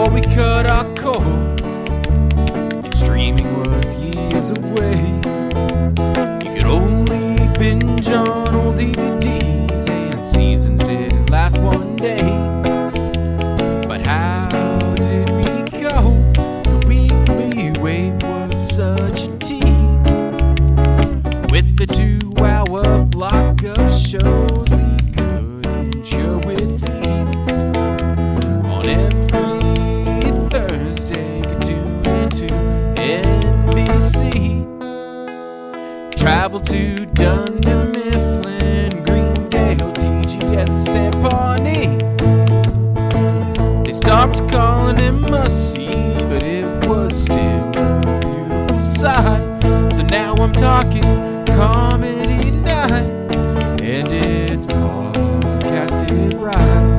before we cut our cords, and streaming was years away. You could only binge on old DVDs, and seasons didn't last one day. But how did we cope? The weekly wait was such a tease. With the 2-hour block of shows we couldn't share with ease. On every Thursday, could tune into NBC. Travel to Dunder Mifflin, Greendale, TGS, and Pawnee. They stopped calling it must-see, but it was still a beautiful sight. So now I'm talking comedy night, and it's podcasted right.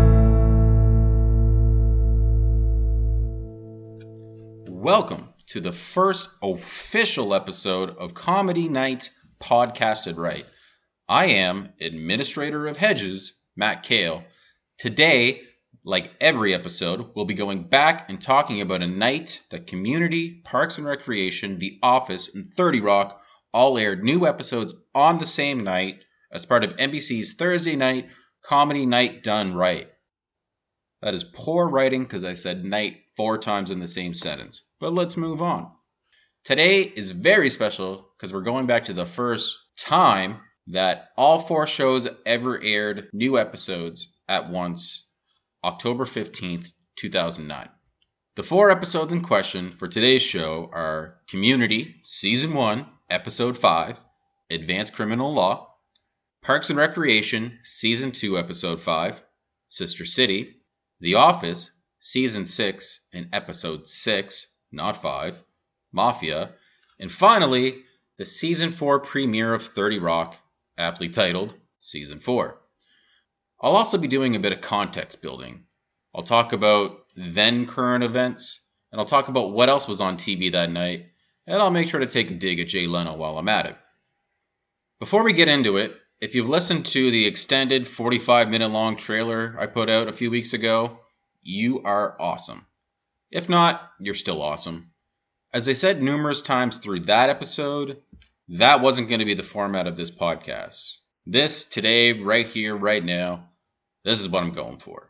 Welcome to the first official episode of Comedy Night Podcasted Right. I am Administrator of Hedges, Matt Kale. Today, like every episode, we'll be going back and talking about a night that Community, Parks and Recreation, The Office, and 30 Rock all aired new episodes on the same night as part of NBC's Thursday night Comedy Night Done Right. That is poor writing because I said night 4 times in the same sentence. But let's move on. Today is very special because we're going back to the first time that all 4 shows ever aired new episodes at once, October 15th, 2009. The 4 episodes in question for today's show are Community, Season 1, Episode 5, Advanced Criminal Law, Parks and Recreation, Season 2, Episode 5, Sister City, The Office, Season 6 and Episode 6, not 5, Mafia, and finally, the Season 4 premiere of 30 Rock, aptly titled Season 4. I'll also be doing a bit of context building. I'll talk about then current events, and I'll talk about what else was on TV that night, and I'll make sure to take a dig at Jay Leno while I'm at it. Before we get into it, if you've listened to the extended 45-minute long trailer I put out a few weeks ago, you are awesome. If not, you're still awesome. As I said numerous times through that episode, that wasn't going to be the format of this podcast. This, today, right here, right now, this is what I'm going for.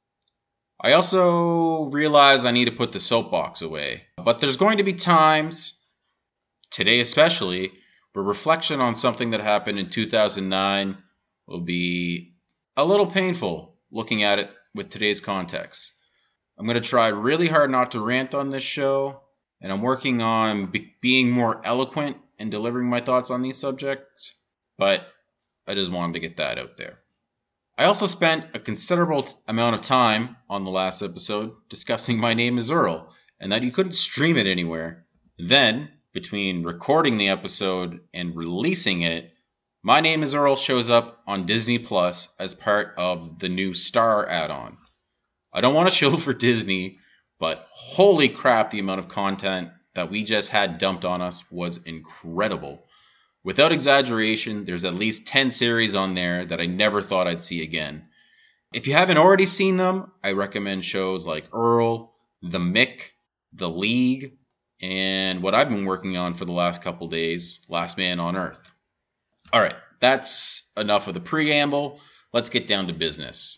I also realize I need to put the soapbox away, but there's going to be times, today especially, where reflection on something that happened in 2009 will be a little painful looking at it with today's context. I'm going to try really hard not to rant on this show, and I'm working on being more eloquent in delivering my thoughts on these subjects, but I just wanted to get that out there. I also spent a considerable amount of time on the last episode discussing My Name is Earl, and that you couldn't stream it anywhere. Then, between recording the episode and releasing it, My Name is Earl shows up on Disney Plus as part of the new Star add-on. I don't want to shill for Disney, but holy crap, the amount of content that we just had dumped on us was incredible. Without exaggeration, there's at least 10 series on there that I never thought I'd see again. If you haven't already seen them, I recommend shows like Earl, The Mick, The League, and what I've been working on for the last couple days, Last Man on Earth. Alright, that's enough of the preamble. Let's get down to business.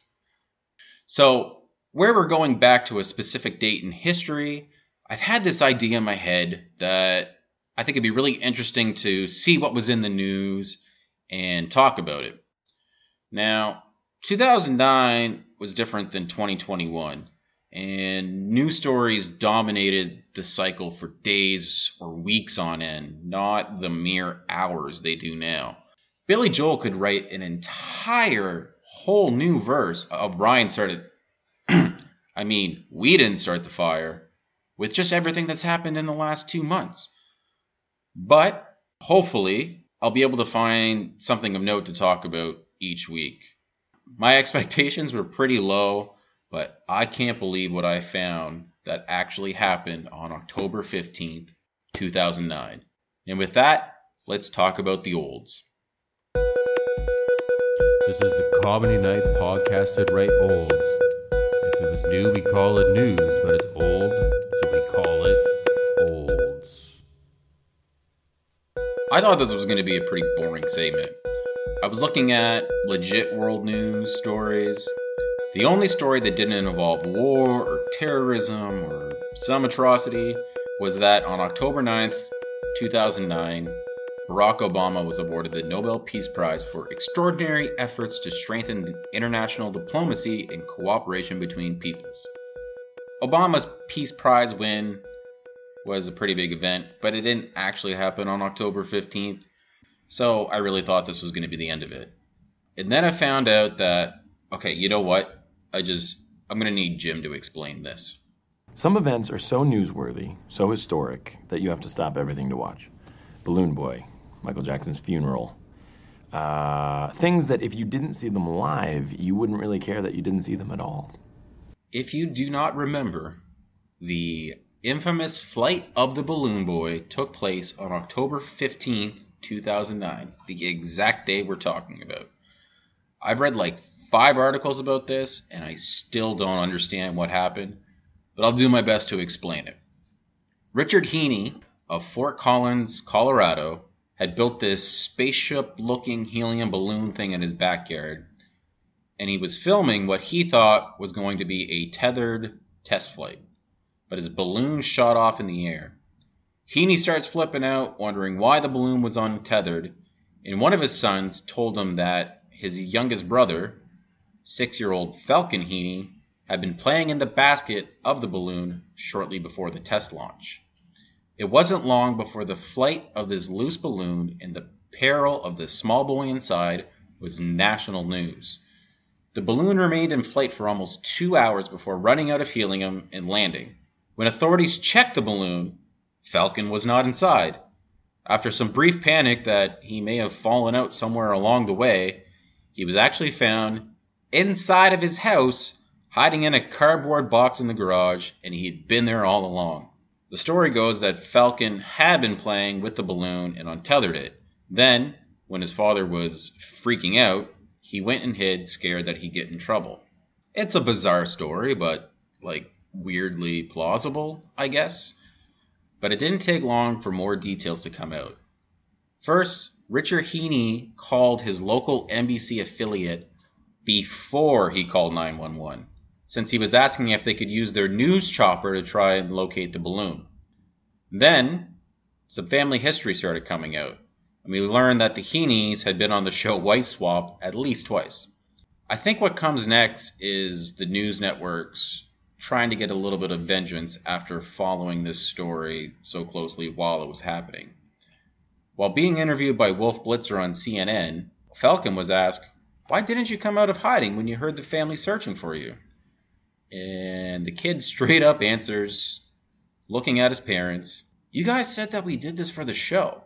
So, where we're going back to a specific date in history, I've had this idea in my head that I think it'd be really interesting to see what was in the news and talk about it. Now, 2009 was different than 2021, and news stories dominated the cycle for days or weeks on end, not the mere hours they do now. Billy Joel could write an entire whole new verse of Ryan started, we didn't start the fire, with just everything that's happened in the last 2 months. But hopefully, I'll be able to find something of note to talk about each week. My expectations were pretty low, but I can't believe what I found that actually happened on October 15th, 2009. And with that, let's talk about the olds. This is the Comedy Night Podcasted Right Olds. If it was new, we call it news, but it's old I thought this was going to be a pretty boring segment. I was looking at legit world news stories. The only story that didn't involve war or terrorism or some atrocity was that on October 9th, 2009, Barack Obama was awarded the Nobel Peace Prize for extraordinary efforts to strengthen international diplomacy and cooperation between peoples. Obama's Peace Prize win was a pretty big event, but it didn't actually happen on October 15th, so I really thought this was going to be the end of it. And then I found out that, okay, you know what? I'm going to need Jim to explain this. Some events are so newsworthy, so historic, that you have to stop everything to watch. Balloon Boy, Michael Jackson's funeral. Things that if you didn't see them live, you wouldn't really care that you didn't see them at all. If you do not remember, the infamous Flight of the Balloon Boy took place on October 15th, 2009, the exact day we're talking about. I've read like 5 articles about this, and I still don't understand what happened, but I'll do my best to explain it. Richard Heaney of Fort Collins, Colorado, had built this spaceship-looking helium balloon thing in his backyard, and he was filming what he thought was going to be a tethered test flight. But his balloon shot off in the air. Heaney starts flipping out, wondering why the balloon was untethered, and one of his sons told him that his youngest brother, 6-year-old Falcon Heaney, had been playing in the basket of the balloon shortly before the test launch. It wasn't long before the flight of this loose balloon and the peril of the small boy inside was national news. The balloon remained in flight for almost 2 hours before running out of helium and landing. When authorities checked the balloon, Falcon was not inside. After some brief panic that he may have fallen out somewhere along the way, he was actually found inside of his house, hiding in a cardboard box in the garage, and he had been there all along. The story goes that Falcon had been playing with the balloon and untethered it. Then, when his father was freaking out, he went and hid, scared that he'd get in trouble. It's a bizarre story, but, weirdly plausible, I guess. But it didn't take long for more details to come out. First, Richard Heaney called his local NBC affiliate before he called 911, since he was asking if they could use their news chopper to try and locate the balloon. Then, some family history started coming out, and we learned that the Heaneys had been on the show White Swap at least twice. I think what comes next is the news networks trying to get a little bit of vengeance after following this story so closely while it was happening. While being interviewed by Wolf Blitzer on CNN, Falcon was asked, "Why didn't you come out of hiding when you heard the family searching for you?" And the kid straight up answers, looking at his parents, "You guys said that we did this for the show."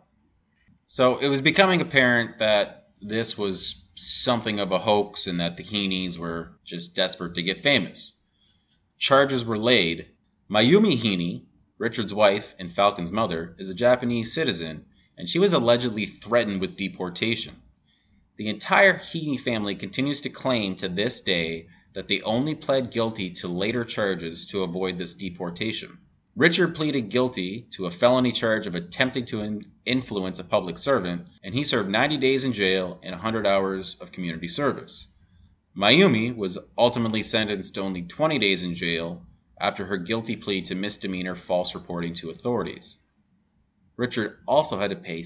So it was becoming apparent that this was something of a hoax and that the Heaneys were just desperate to get famous. Charges were laid. Mayumi Heaney, Richard's wife and Falcon's mother, is a Japanese citizen, and she was allegedly threatened with deportation. The entire Heaney family continues to claim to this day that they only pled guilty to later charges to avoid this deportation. Richard pleaded guilty to a felony charge of attempting to influence a public servant, and he served 90 days in jail and 100 hours of community service. Mayumi was ultimately sentenced to only 20 days in jail after her guilty plea to misdemeanor false reporting to authorities. Richard also had to pay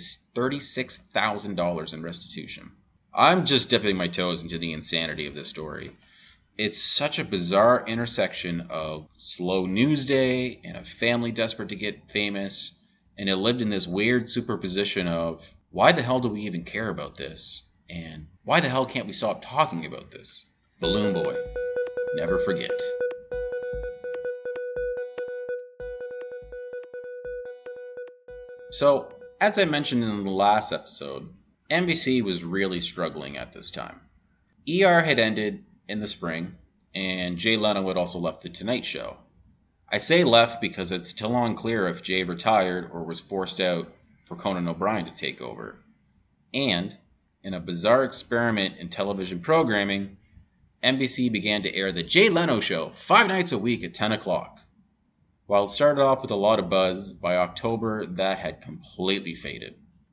$36,000 in restitution. I'm just dipping my toes into the insanity of this story. It's such a bizarre intersection of slow news day and a family desperate to get famous, and it lived in this weird superposition of, why the hell do we even care about this? And why the hell can't we stop talking about this? Balloon Boy. Never forget. So, as I mentioned in the last episode, NBC was really struggling at this time. ER had ended in the spring, and Jay Leno had also left The Tonight Show. I say left because it's still unclear if Jay retired or was forced out for Conan O'Brien to take over. And, in a bizarre experiment in television programming, NBC began to air The Jay Leno Show 5 nights a week at 10 o'clock. While it started off with a lot of buzz, by October that had completely faded.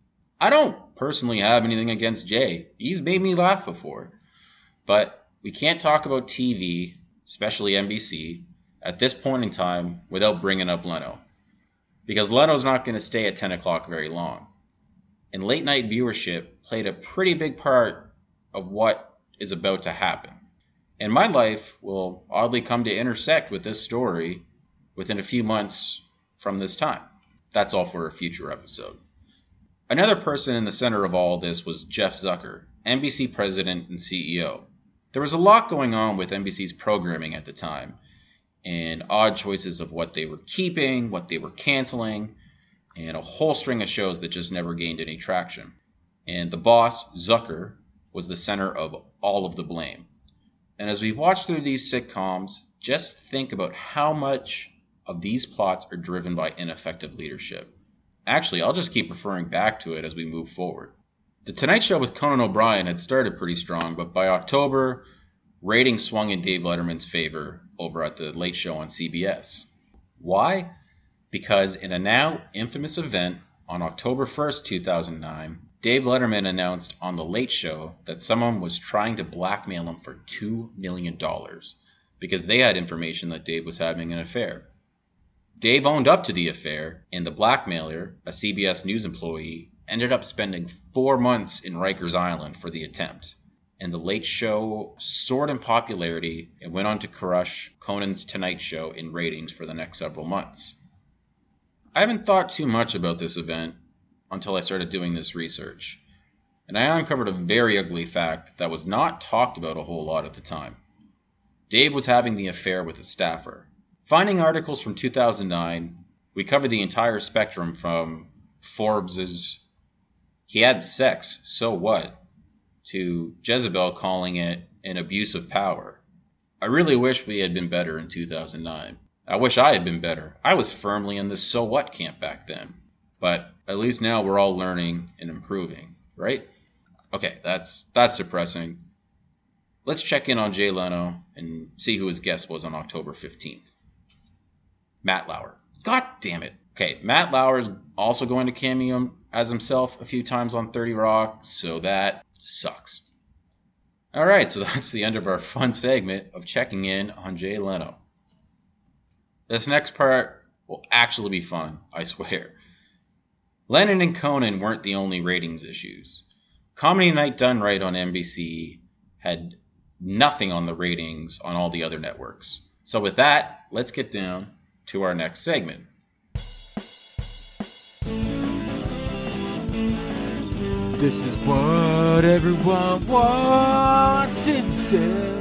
I don't personally have anything against Jay. He's made me laugh before. But we can't talk about TV, especially NBC, at this point in time without bringing up Leno. Because Leno's not going to stay at 10 o'clock very long. And late night viewership played a pretty big part of what is about to happen. And my life will oddly come to intersect with this story within a few months from this time. That's all for a future episode. Another person in the center of all this was Jeff Zucker, NBC president and CEO. There was a lot going on with NBC's programming at the time, and odd choices of what they were keeping, what they were canceling, and a whole string of shows that just never gained any traction. And the boss, Zucker, was the center of all of the blame. And as we watch through these sitcoms, just think about how much of these plots are driven by ineffective leadership. Actually, I'll just keep referring back to it as we move forward. The Tonight Show with Conan O'Brien had started pretty strong, but by October, ratings swung in Dave Letterman's favor over at The Late Show on CBS. Why? Because in a now infamous event on October 1st, 2009, Dave Letterman announced on The Late Show that someone was trying to blackmail him for $2 million because they had information that Dave was having an affair. Dave owned up to the affair, and the blackmailer, a CBS News employee, ended up spending 4 months in Rikers Island for the attempt. And The Late Show soared in popularity and went on to crush Conan's Tonight Show in ratings for the next several months. I haven't thought too much about this event until I started doing this research, and I uncovered a very ugly fact that was not talked about a whole lot at the time. Dave was having the affair with a staffer. Finding articles from 2009, we covered the entire spectrum from Forbes's "he had sex, so what?" to Jezebel calling it an abuse of power. I really wish we had been better in 2009. I wish I had been better. I was firmly in the so what camp back then. But at least now we're all learning and improving, right? Okay, that's depressing. Let's check in on Jay Leno and see who his guest was on October 15th. Matt Lauer. God damn it. Okay, Matt Lauer is also going to cameo as himself a few times on 30 Rock, so that sucks. All right, so that's the end of our fun segment of checking in on Jay Leno. This next part will actually be fun, I swear. Lennon and Conan weren't the only ratings issues. Comedy Night Done Right on NBC had nothing on the ratings on all the other networks. So with that, let's get down to our next segment. This is what everyone watched instead.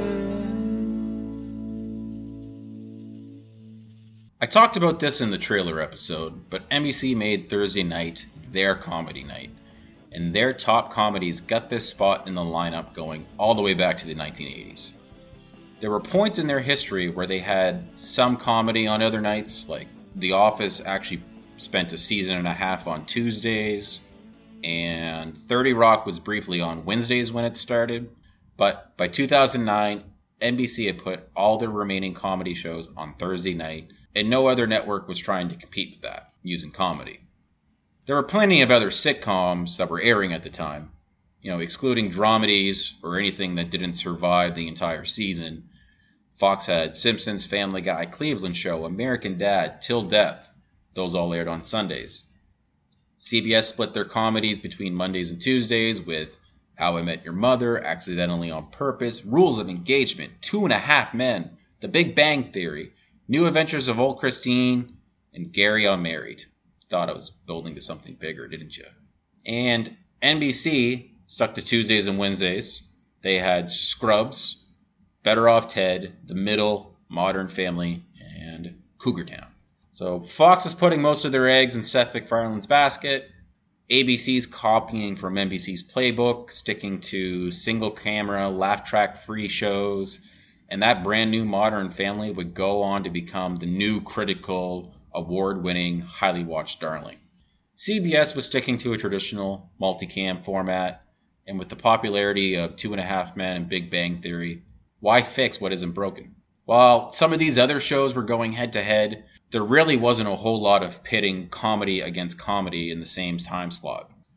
I talked about this in the trailer episode, but NBC made Thursday night their comedy night, and their top comedies got this spot in the lineup going all the way back to the 1980s. There were points in their history where they had some comedy on other nights, like The Office actually spent a season and a half on Tuesdays, and 30 Rock was briefly on Wednesdays when it started. But by 2009, NBC had put all their remaining comedy shows on Thursday night, and no other network was trying to compete with that, using comedy. There were plenty of other sitcoms that were airing at the time, excluding dramedies or anything that didn't survive the entire season. Fox had Simpsons, Family Guy, Cleveland Show, American Dad, Till Death. Those all aired on Sundays. CBS split their comedies between Mondays and Tuesdays with How I Met Your Mother, Accidentally on Purpose, Rules of Engagement, 2.5 Men, The Big Bang Theory, New Adventures of Old Christine, and Gary Unmarried. Thought I was building to something bigger, didn't you? And NBC stuck to Tuesdays and Wednesdays. They had Scrubs, Better Off Ted, The Middle, Modern Family, and Cougar Town. So Fox is putting most of their eggs in Seth MacFarlane's basket. ABC's copying from NBC's playbook, sticking to single-camera, laugh-track-free shows. And that brand new Modern Family would go on to become the new critical, award-winning, highly watched darling. CBS was sticking to a traditional multicam format, and with the popularity of 2.5 Men and Big Bang Theory, why fix what isn't broken? While some of these other shows were going head-to-head, there really wasn't a whole lot of pitting comedy against comedy in the same time slot.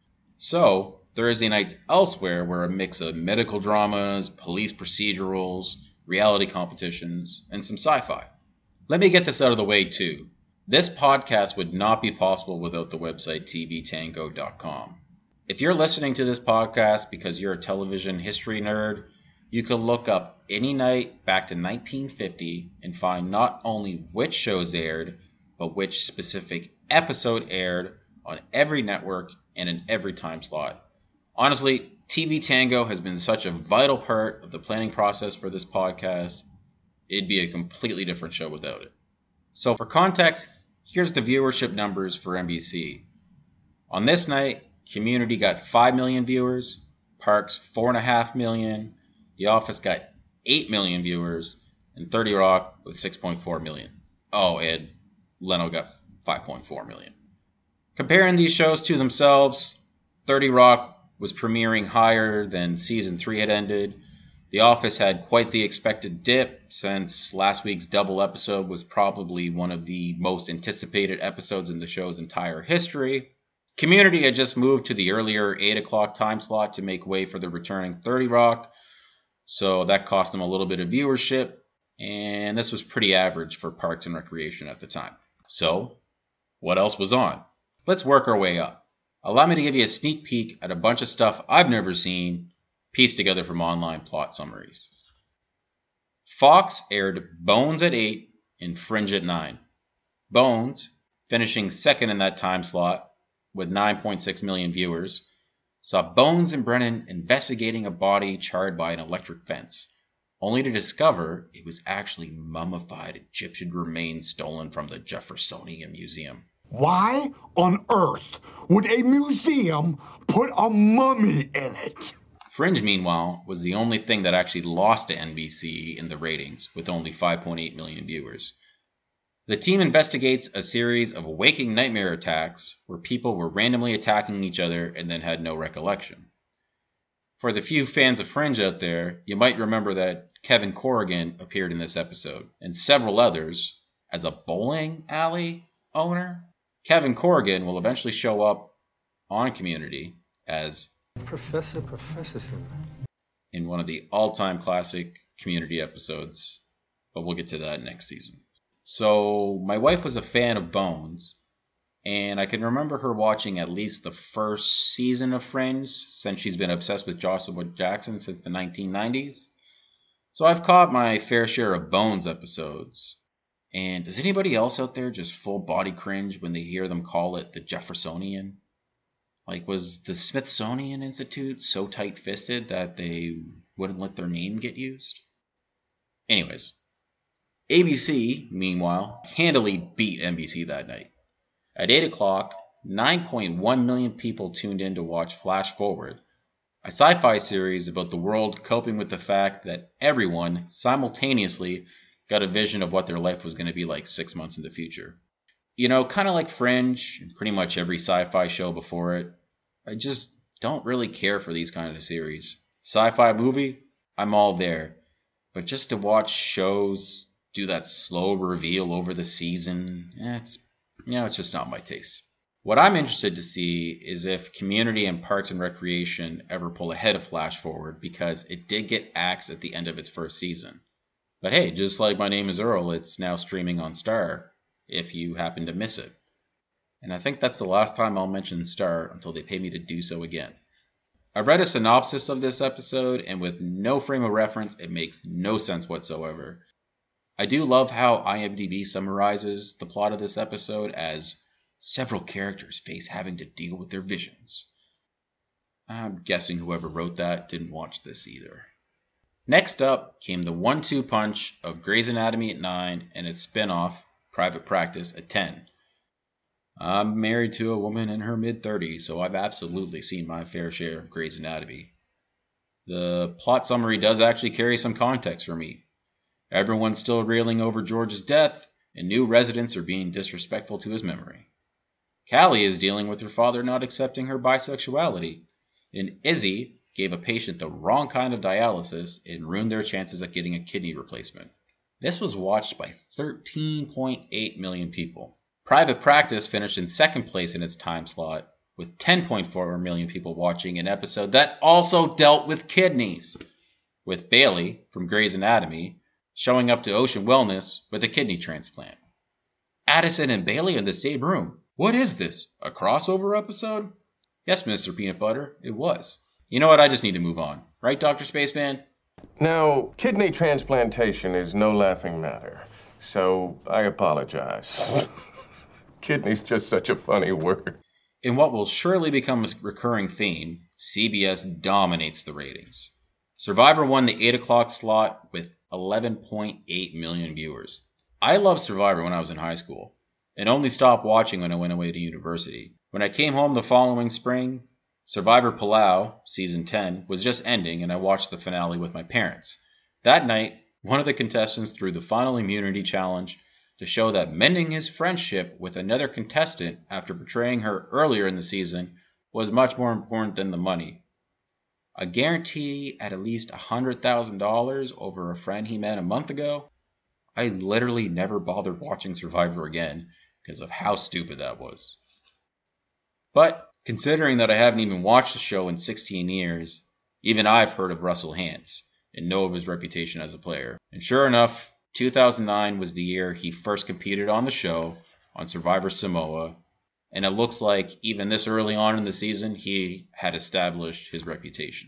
So, Thursday nights elsewhere were a mix of medical dramas, police procedurals, reality competitions, and some sci-fi. Let me get this out of the way too. This podcast would not be possible without the website tvtango.com. If you're listening to this podcast because you're a television history nerd, you can look up any night back to 1950 and find not only which shows aired, but which specific episode aired on every network and in every time slot. Honestly, TV Tango has been such a vital part of the planning process for this podcast, it'd be a completely different show without it. So for context, here's the viewership numbers for NBC. On this night, Community got 5 million viewers, Parks 4.5 million, The Office got 8 million viewers, and 30 Rock with 6.4 million. Oh, and Leno got 5.4 million. Comparing these shows to themselves, 30 Rock was premiering higher than season 3 had ended. The Office had quite the expected dip since last week's double episode was probably one of the most anticipated episodes in the show's entire history. Community had just moved to the earlier 8 o'clock time slot to make way for the returning 30 Rock, so that cost them a little bit of viewership, and this was pretty average for Parks and Recreation at the time. So, what else was on? Let's work our way up. Allow me to give you a sneak peek at a bunch of stuff I've never seen, pieced together from online plot summaries. Fox aired Bones at 8 and Fringe at 9. Bones, finishing second in that time slot with 9.6 million viewers, saw Bones and Brennan investigating a body charred by an electric fence, only to discover it was actually mummified Egyptian remains stolen from the Jeffersonian Museum. Why on earth would a museum put a mummy in it? Fringe, meanwhile, was the only thing that actually lost to NBC in the ratings, with only 5.8 million viewers. The team investigates a series of waking nightmare attacks where people were randomly attacking each other and then had no recollection. For the few fans of Fringe out there, you might remember that Kevin Corrigan appeared in this episode, and several others, as a bowling alley owner. Kevin Corrigan will eventually show up on Community as Professor in one of the all-time classic Community episodes, but we'll get to that next season. So, my wife was a fan of Bones, and I can remember her watching at least the first season of Fringe, since she's been obsessed with Joshua Jackson since the 1990s. So I've caught my fair share of Bones episodes. And does anybody else out there just full body cringe when they hear them call it the Jeffersonian? Like, was the Smithsonian Institute so tight-fisted that they wouldn't let their name get used? Anyways, ABC, meanwhile, handily beat NBC that night. At 8 o'clock, 9.1 million people tuned in to watch Flash Forward, a sci-fi series about the world coping with the fact that everyone simultaneously got a vision of what their life was going to be like 6 months in the future. You know, kind of like Fringe, and pretty much every sci-fi show before it, I just don't really care for these kind of series. Sci-fi movie, I'm all there. But just to watch shows do that slow reveal over the season, it's just not my taste. What I'm interested to see is if Community and Parks and Recreation ever pull ahead of Flash Forward, because it did get axed at the end of its first season. But hey, just like My Name is Earl, it's now streaming on Star, if you happen to miss it. And I think that's the last time I'll mention Star until they pay me to do so again. I've read a synopsis of this episode, and with no frame of reference, it makes no sense whatsoever. I do love how IMDb summarizes the plot of this episode as several characters face having to deal with their visions. I'm guessing whoever wrote that didn't watch this either. Next up came the 1-2 punch of Grey's Anatomy at 9 and its spin-off, Private Practice, at 10. I'm married to a woman in her mid-30s, so I've absolutely seen my fair share of Grey's Anatomy. The plot summary does actually carry some context for me. Everyone's still reeling over George's death, and new residents are being disrespectful to his memory. Callie is dealing with her father not accepting her bisexuality, and Izzy gave a patient the wrong kind of dialysis and ruined their chances at getting a kidney replacement. This was watched by 13.8 million people. Private Practice finished in second place in its time slot with 10.4 million people watching an episode that also dealt with kidneys, with Bailey from Grey's Anatomy showing up to Ocean Wellness with a kidney transplant. Addison and Bailey in the same room. What is this? A crossover episode? Yes, Mr. Peanut Butter, it was. You know what? I just need to move on. Right, Dr. Spaceman? Now, kidney transplantation is no laughing matter, so I apologize. Kidney's just such a funny word. In what will surely become a recurring theme, CBS dominates the ratings. Survivor won the 8 o'clock slot with 11.8 million viewers. I loved Survivor when I was in high school, and only stopped watching when I went away to university. When I came home the following spring, Survivor Palau, Season 10, was just ending, and I watched the finale with my parents. That night, one of the contestants threw the final immunity challenge to show that mending his friendship with another contestant after betraying her earlier in the season was much more important than the money. A guarantee at least $100,000 over a friend he met a month ago? I literally never bothered watching Survivor again because of how stupid that was. But considering that I haven't even watched the show in 16 years, even I've heard of Russell Hantz and know of his reputation as a player. And sure enough, 2009 was the year he first competed on the show on Survivor Samoa, and it looks like even this early on in the season, he had established his reputation.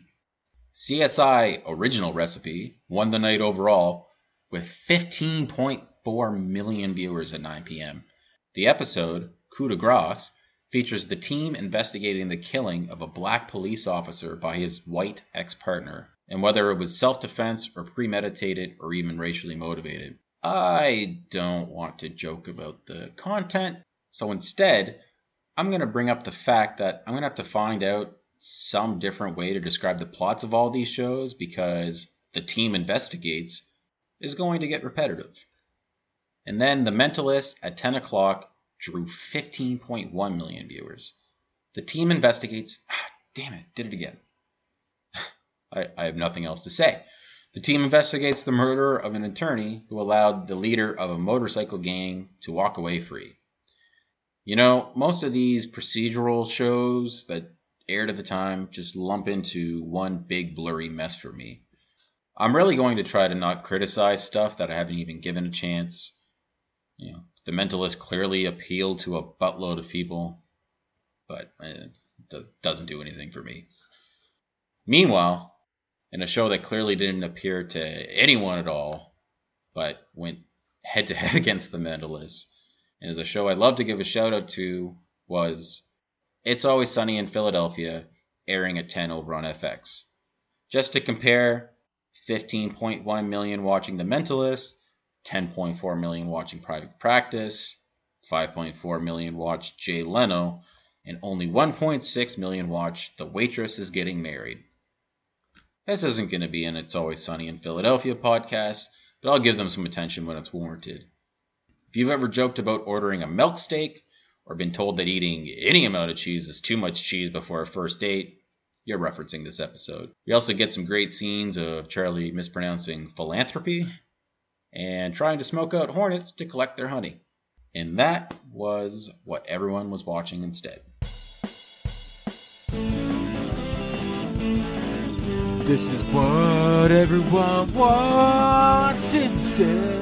CSI Original Recipe won the night overall with 15.4 million viewers at 9 p.m. The episode, Coup de Grace, features the team investigating the killing of a black police officer by his white ex-partner, and whether it was self-defense or premeditated or even racially motivated. I don't want to joke about the content, so instead, I'm going to bring up the fact that I'm going to have to find out some different way to describe the plots of all these shows because The Team Investigates is going to get repetitive. And then The Mentalist at 10 o'clock drew 15.1 million viewers. The Team Investigates... damn it, did it again. I have nothing else to say. The team investigates the murder of an attorney who allowed the leader of a motorcycle gang to walk away free. You know, most of these procedural shows that aired at the time just lump into one big blurry mess for me. I'm really going to try to not criticize stuff that I haven't even given a chance. You know, The Mentalist clearly appealed to a buttload of people, but it doesn't do anything for me. Meanwhile, in a show that clearly didn't appeal to anyone at all, but went head-to-head against The Mentalist, and is a show I'd love to give a shout-out to, was It's Always Sunny in Philadelphia, airing at 10 over on FX. Just to compare, 15.1 million watching The Mentalist, 10.4 million watching Private Practice, 5.4 million watched Jay Leno, and only 1.6 million watched The Waitress is Getting Married. This isn't going to be an It's Always Sunny in Philadelphia podcast, but I'll give them some attention when it's warranted. If you've ever joked about ordering a milk steak, or been told that eating any amount of cheese is too much cheese before a first date, you're referencing this episode. We also get some great scenes of Charlie mispronouncing philanthropy, and trying to smoke out hornets to collect their honey. And that was what everyone was watching instead. This is what everyone watched instead.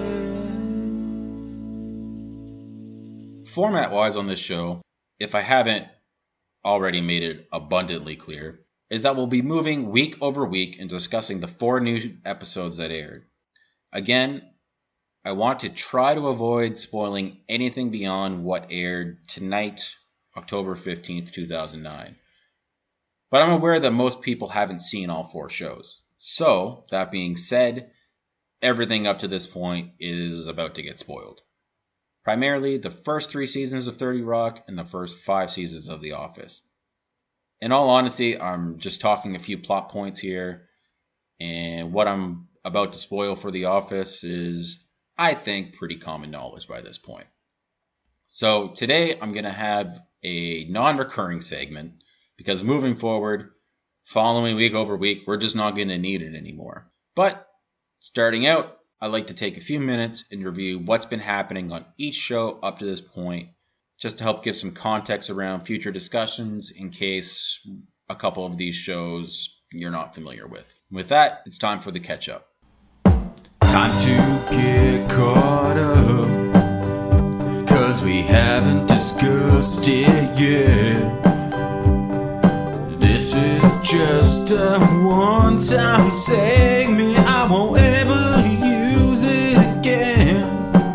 Format-wise on this show, if I haven't already made it abundantly clear, is that we'll be moving week over week and discussing the 4 new episodes that aired. Again, I want to try to avoid spoiling anything beyond what aired tonight, October 15th, 2009. But I'm aware that most people haven't seen all 4 shows. So, that being said, everything up to this point is about to get spoiled. Primarily, the first 3 seasons of 30 Rock and the first 5 seasons of The Office. In all honesty, I'm just talking a few plot points here, and what I'm about to spoil for The Office is, I think, pretty common knowledge by this point. So today I'm going to have a non-recurring segment, because moving forward, following week over week, we're just not going to need it anymore. But starting out, I'd like to take a few minutes and review what's been happening on each show up to this point, just to help give some context around future discussions in case a couple of these shows you're not familiar with. With that, it's time for the catch-up. Time to get caught up, 'cause we haven't discussed it yet. This is just a one-time segment, I won't ever use it again.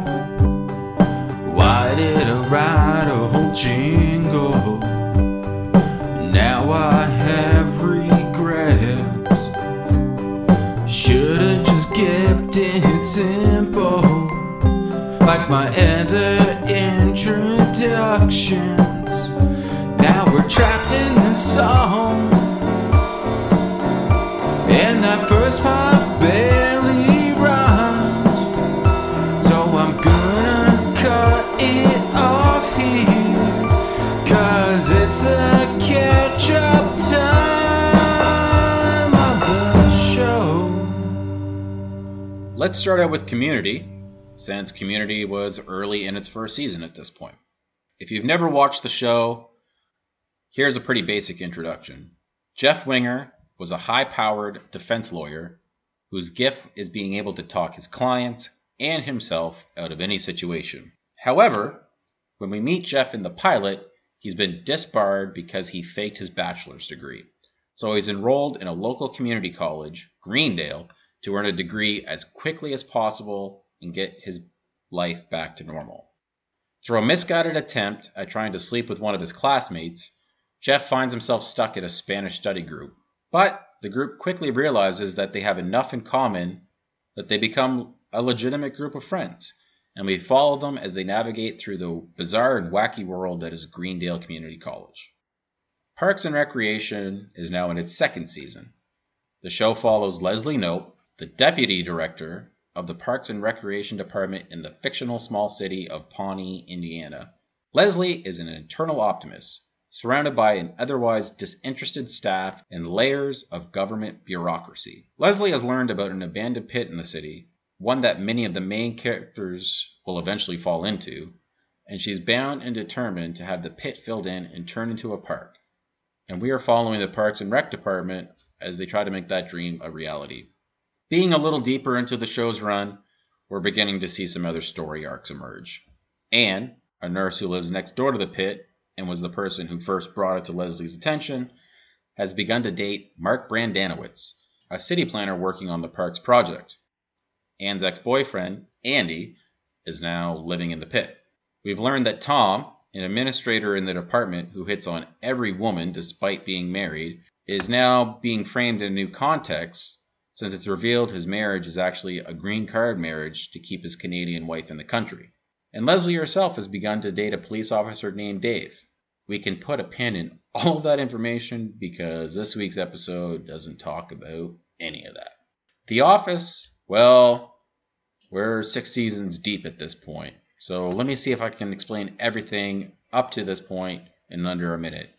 Why did I write a whole jingle? Now I have regrets. Should've just kept it simple, like my other introductions. Now we're trapped in the song, and that first part barely rhymed. So I'm gonna cut it off here, 'cause it's the catch-up time of the show. Let's start out with Community, since Community was early in its first season at this point. If you've never watched the show, here's a pretty basic introduction. Jeff Winger was a high-powered defense lawyer whose gift is being able to talk his clients and himself out of any situation. However, when we meet Jeff in the pilot, he's been disbarred because he faked his bachelor's degree. So he's enrolled in a local community college, Greendale, to earn a degree as quickly as possible and get his life back to normal. Through a misguided attempt at trying to sleep with one of his classmates, Jeff finds himself stuck in a Spanish study group. But the group quickly realizes that they have enough in common that they become a legitimate group of friends, and we follow them as they navigate through the bizarre and wacky world that is Greendale Community College. Parks and Recreation is now in its second season. The show follows Leslie Knope, the deputy director of the Parks and Recreation Department in the fictional small city of Pawnee, Indiana. Leslie is an eternal optimist, surrounded by an otherwise disinterested staff and layers of government bureaucracy. Leslie has learned about an abandoned pit in the city, one that many of the main characters will eventually fall into, and she's bound and determined to have the pit filled in and turned into a park. And we are following the Parks and Rec Department as they try to make that dream a reality. Being a little deeper into the show's run, we're beginning to see some other story arcs emerge. Anne, a nurse who lives next door to the pit and was the person who first brought it to Leslie's attention, has begun to date Mark Brandanowitz, a city planner working on the park's project. Anne's ex-boyfriend, Andy, is now living in the pit. We've learned that Tom, an administrator in the department who hits on every woman despite being married, is now being framed in a new context, since it's revealed his marriage is actually a green card marriage to keep his Canadian wife in the country. And Leslie herself has begun to date a police officer named Dave. We can put a pin in all of that information because this week's episode doesn't talk about any of that. The Office, well, we're 6 seasons deep at this point. So let me see if I can explain everything up to this point in under a minute.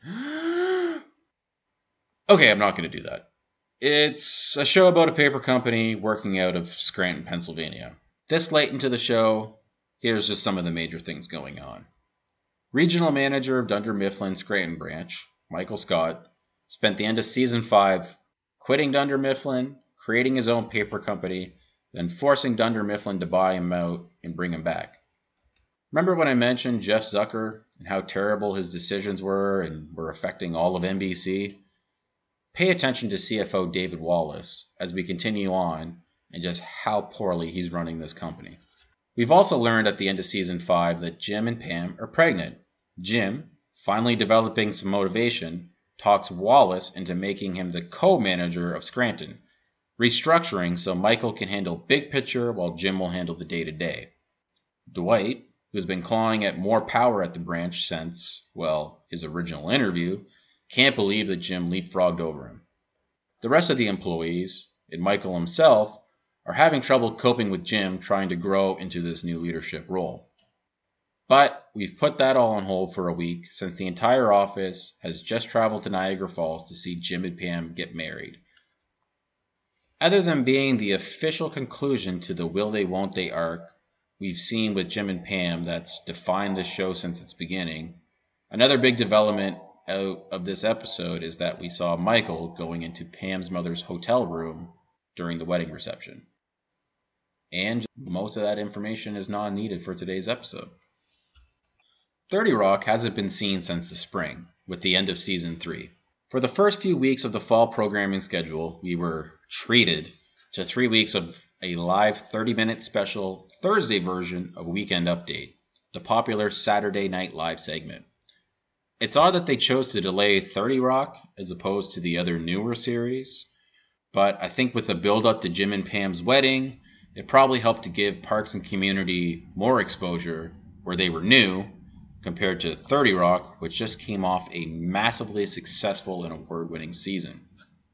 Okay, I'm not going to do that. It's a show about a paper company working out of Scranton, Pennsylvania. This late into the show, here's just some of the major things going on. Regional manager of Dunder Mifflin Scranton branch, Michael Scott, spent the end of season 5 quitting Dunder Mifflin, creating his own paper company, then forcing Dunder Mifflin to buy him out and bring him back. Remember when I mentioned Jeff Zucker and how terrible his decisions were and were affecting all of NBC? Pay attention to CFO David Wallace as we continue on and just how poorly he's running this company. We've also learned at the end of season 5 that Jim and Pam are pregnant. Jim, finally developing some motivation, talks Wallace into making him the co-manager of Scranton, restructuring so Michael can handle big picture while Jim will handle the day-to-day. Dwight, who's been clawing at more power at the branch since, well, his original interview, can't believe that Jim leapfrogged over him. The rest of the employees, and Michael himself, are having trouble coping with Jim trying to grow into this new leadership role. But we've put that all on hold for a week since the entire office has just traveled to Niagara Falls to see Jim and Pam get married. Other than being the official conclusion to the Will They Won't They arc, we've seen with Jim and Pam that's defined the show since its beginning. Another big development out of this episode is that we saw Michael going into Pam's mother's hotel room during the wedding reception. And most of that information is not needed for today's episode. 30 Rock hasn't been seen since the spring, with the end of season 3. For the first few weeks of the fall programming schedule, we were treated to 3 weeks of a live 30-minute special Thursday version of Weekend Update, the popular Saturday Night Live segment. It's odd that they chose to delay 30 Rock as opposed to the other newer series, but I think with the build-up to Jim and Pam's wedding, it probably helped to give Parks and Community more exposure where they were new, compared to 30 Rock, which just came off a massively successful and award-winning season.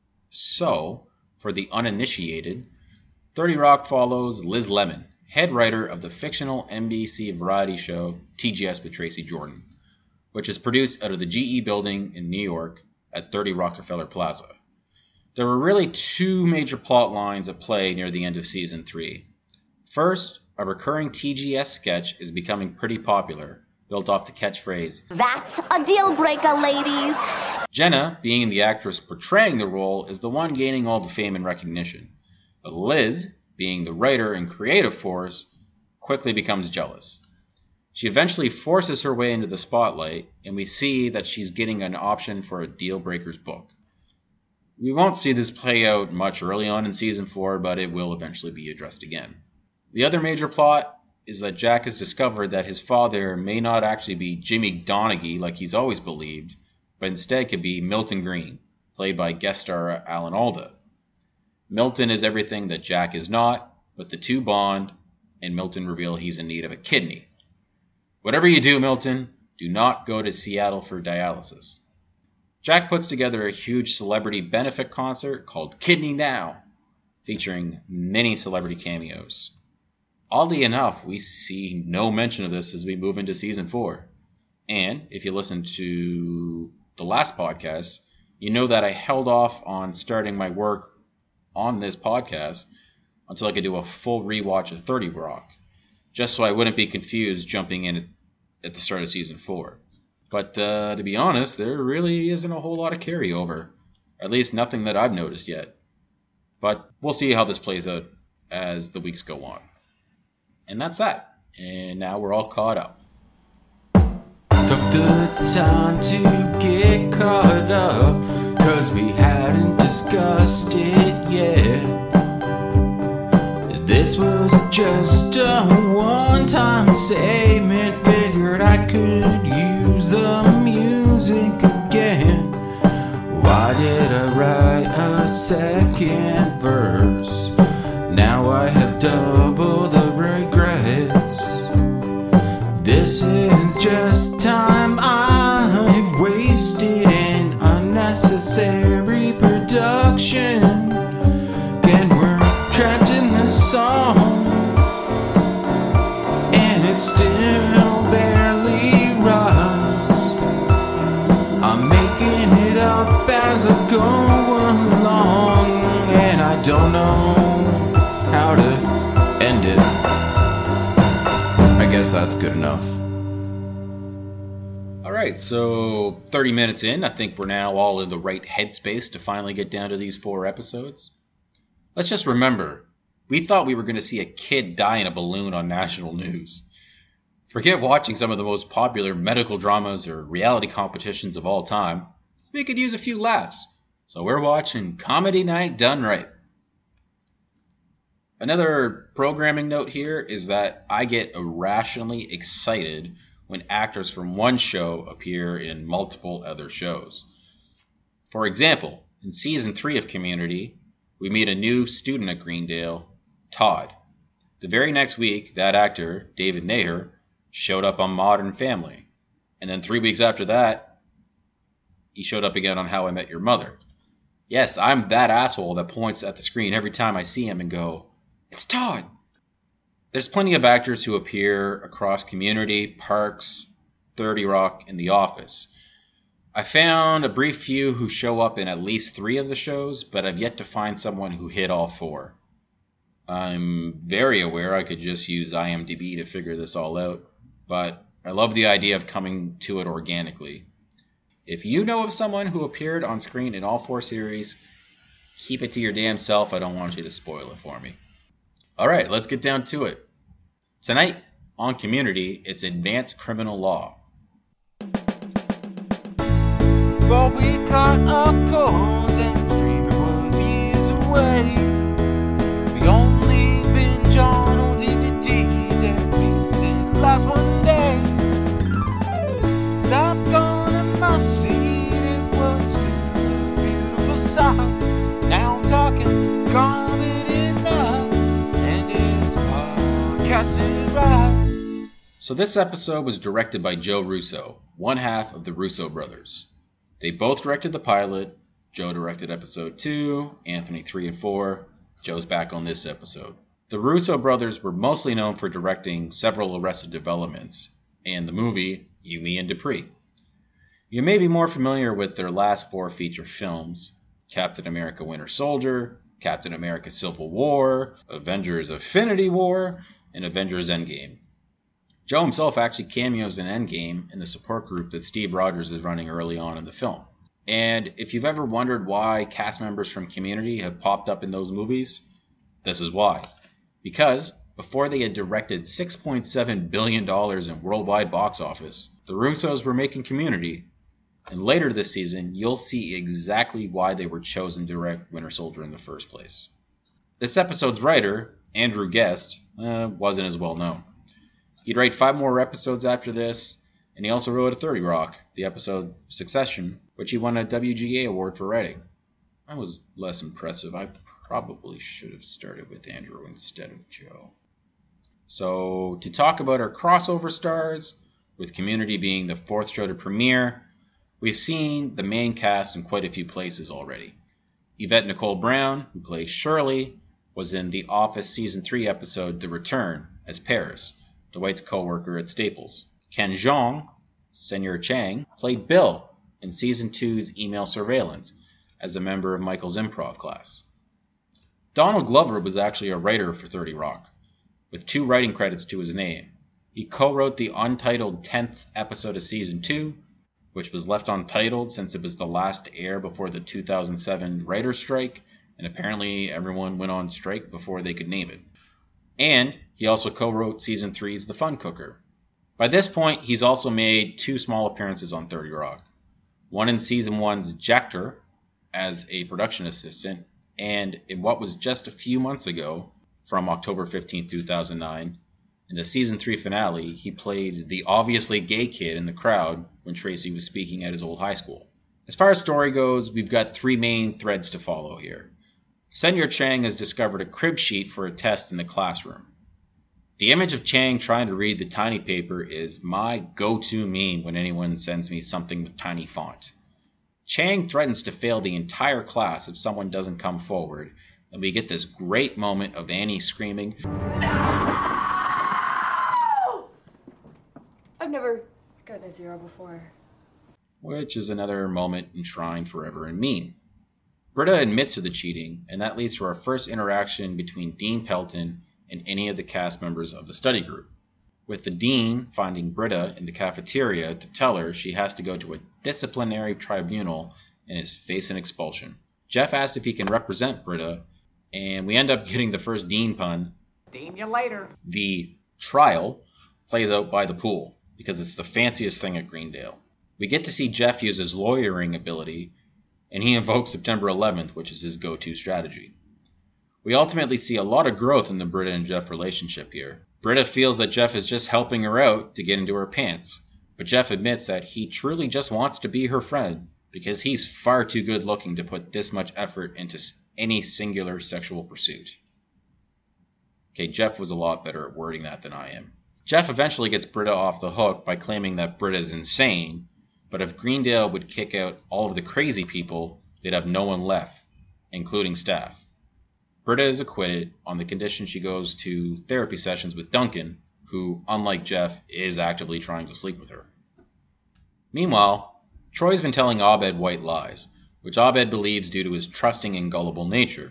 So, for the uninitiated, 30 Rock follows Liz Lemon, head writer of the fictional NBC variety show TGS with Tracy Jordan, which is produced out of the GE building in New York at 30 Rockefeller Plaza. There were really two major plot lines at play near the end of season 3. First, a recurring TGS sketch is becoming pretty popular, built off the catchphrase, "That's a deal breaker, ladies." Jenna, being the actress portraying the role, is the one gaining all the fame and recognition. But Liz, being the writer and creative force, quickly becomes jealous. She eventually forces her way into the spotlight, and we see that she's getting an option for a deal breaker's book. We won't see this play out much early on in season 4, but it will eventually be addressed again. The other major plot is that Jack has discovered that his father may not actually be Jimmy Donaghy like he's always believed, but instead could be Milton Green, played by guest star Alan Alda. Milton is everything that Jack is not, but the two bond, and Milton reveal he's in need of a kidney. Whatever you do, Milton, do not go to Seattle for dialysis. Jack puts together a huge celebrity benefit concert called Kidney Now, featuring many celebrity cameos. Oddly enough, we see no mention of this as we move into season 4. And if you listen to the last podcast, you know that I held off on starting my work on this podcast until I could do a full rewatch of 30 Rock, just so I wouldn't be confused jumping in at the start of season 4. But to be honest, there really isn't a whole lot of carryover, at least nothing that I've noticed yet. But we'll see how this plays out as the weeks go on. And that's that. And now we're all caught up. Took the time to get caught up, 'cause we hadn't discussed it yet. This was just a one-time segment, figured I could use the music again. Why did I write a second verse? Now I have double the regrets. This is just time I've wasted in unnecessary production. And we're trapped in this song, and it still barely rhymes. I'm making it up as I go along, and I don't know how to end it. I guess that's good enough. Alright, so 30 minutes in, I think we're now all in the right headspace to finally get down to these 4 episodes. Let's just remember, we thought we were going to see a kid die in a balloon on national news. Forget watching some of the most popular medical dramas or reality competitions of all time. We could use a few laughs. So we're watching Comedy Night done right. Another programming note here is that I get irrationally excited when actors from one show appear in multiple other shows. For example, in season 3 of Community, we meet a new student at Greendale, Todd. The very next week, that actor, David Naher, showed up on Modern Family. And then 3 weeks after that, he showed up again on How I Met Your Mother. Yes, I'm that asshole that points at the screen every time I see him and go, "It's Todd!" There's plenty of actors who appear across Community, Parks, 30 Rock, and The Office. I found a brief few who show up in at least 3 of the shows, but I've yet to find someone who hit all 4. I'm very aware I could just use IMDb to figure this all out, but I love the idea of coming to it organically. If you know of someone who appeared on screen in all 4 series, keep it to your damn self. I don't want you to spoil it for me. All right, let's get down to it. Tonight on Community, it's advanced criminal law. Before we caught our codes and streaming was years away, we only binge on old DVDs and seasons didn't last one day. Stop going in my seat, it was still a beautiful sight. Now I'm talking comedy night, and it's podcasted right. So this episode was directed by Joe Russo, one half of the Russo brothers. They both directed the pilot. Joe directed episode 2, Anthony 3 and 4. Joe's back on this episode. The Russo brothers were mostly known for directing several Arrested Developments and the movie You, Me, and Dupree. You may be more familiar with their last 4 feature films: Captain America Winter Soldier, Captain America Civil War, Avengers Infinity War, and Avengers Endgame. Joe himself actually cameos in Endgame in the support group that Steve Rogers is running early on in the film. And if you've ever wondered why cast members from Community have popped up in those movies, this is why. Because before they had directed $6.7 billion in worldwide box office, the Russos were making Community, and later this season, you'll see exactly why they were chosen to direct Winter Soldier in the first place. This episode's writer, Andrew Guest, wasn't as well known. He'd write 5 more episodes after this, and he also wrote a 30 Rock, the episode Succession, which he won a WGA award for writing. That was less impressive. I probably should have started with Andrew instead of Joe. So, to talk about our crossover stars, with Community being the 4th show to premiere, we've seen the main cast in quite a few places already. Yvette Nicole Brown, who plays Shirley, was in The Office Season 3 episode The Return as Paris, Dwight's co-worker at Staples. Ken Jeong, Senor Chang, played Bill in Season 2's Email Surveillance as a member of Michael's improv class. Donald Glover was actually a writer for 30 Rock, with 2 writing credits to his name. He co-wrote the untitled 10th episode of Season 2, which was left untitled since it was the last to air before the 2007 writer's strike, and apparently everyone went on strike before they could name it. And he also co-wrote Season 3's The Fun Cooker. By this point, he's also made 2 small appearances on 30 Rock. One in Season 1's Jector as a production assistant, and in what was just a few months ago, from October 15, 2009, in the Season 3 finale, he played the obviously gay kid in the crowd when Tracy was speaking at his old high school. As far as story goes, we've got 3 main threads to follow here. Senor Chang has discovered a crib sheet for a test in the classroom. The image of Chang trying to read the tiny paper is my go-to meme when anyone sends me something with tiny font. Chang threatens to fail the entire class if someone doesn't come forward, and we get this great moment of Annie screaming, "No!" I've never gotten a 0 before. which is another moment enshrined forever in meme. Britta admits to the cheating, and that leads to our first interaction between Dean Pelton and any of the cast members of the study group, with the dean finding Britta in the cafeteria to tell her she has to go to a disciplinary tribunal and is facing expulsion. Jeff asks if he can represent Britta, and we end up getting the first Dean pun. Dean you later. The trial plays out by the pool, because it's the fanciest thing at Greendale. We get to see Jeff use his lawyering ability, and he invokes September 11th, which is his go-to strategy. We ultimately see a lot of growth in the Britta and Jeff relationship here. Britta feels that Jeff is just helping her out to get into her pants, but Jeff admits that he truly just wants to be her friend, because he's far too good looking to put this much effort into any singular sexual pursuit. Okay, Jeff was a lot better at wording that than I am. Jeff eventually gets Britta off the hook by claiming that Britta is insane, but if Greendale would kick out all of the crazy people, they'd have no one left, including staff. Britta is acquitted on the condition she goes to therapy sessions with Duncan, who, unlike Jeff, is actively trying to sleep with her. Meanwhile, Troy's been telling Abed white lies, which Abed believes due to his trusting and gullible nature.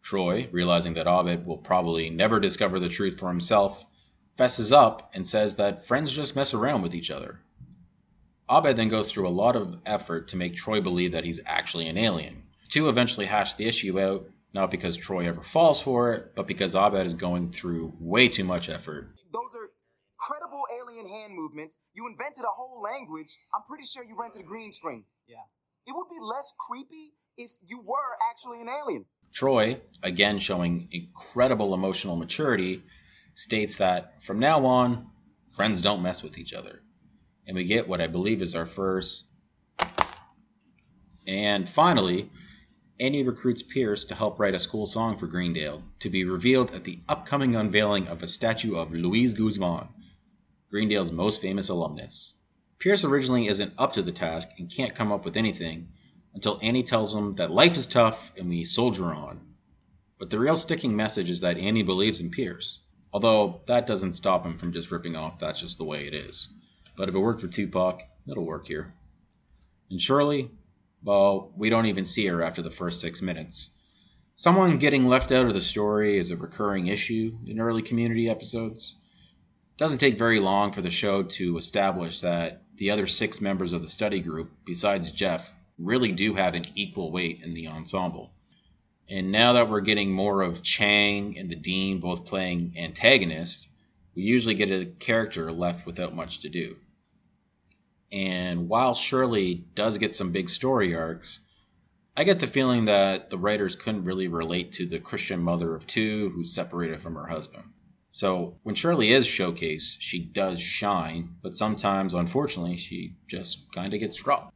Troy, realizing that Abed will probably never discover the truth for himself, fesses up and says that friends just mess around with each other. Abed then goes through a lot of effort to make Troy believe that he's actually an alien. The two eventually hash the issue out, not because Troy ever falls for it, but because Abed is going through way too much effort. Those are credible alien hand movements. You invented a whole language. I'm pretty sure you rented a green screen. Yeah. It would be less creepy if you were actually an alien. Troy, again showing incredible emotional maturity, states that from now on, friends don't mess with each other. And we get what I believe is our first. And finally, Andy recruits Pierce to help write a school song for Greendale, to be revealed at the upcoming unveiling of a statue of Luis Guzman, Greendale's most famous alumnus. Pierce originally isn't up to the task and can't come up with anything until Annie tells him that life is tough and we soldier on. But the real sticking message is that Annie believes in Pierce, although that doesn't stop him from just ripping off That's Just the Way It Is. But if it worked for Tupac, it'll work here. And Shirley, well, we don't even see her after the first 6 minutes. Someone getting left out of the story is a recurring issue in early Community episodes. It doesn't take very long for the show to establish that the other 6 members of the study group, besides Jeff, really do have an equal weight in the ensemble. And now that we're getting more of Chang and the Dean both playing antagonists, we usually get a character left without much to do. And while Shirley does get some big story arcs, I get the feeling that the writers couldn't really relate to the Christian mother of 2 who's separated from her husband. So when Shirley is showcased, she does shine, but sometimes, unfortunately, she just kind of gets dropped.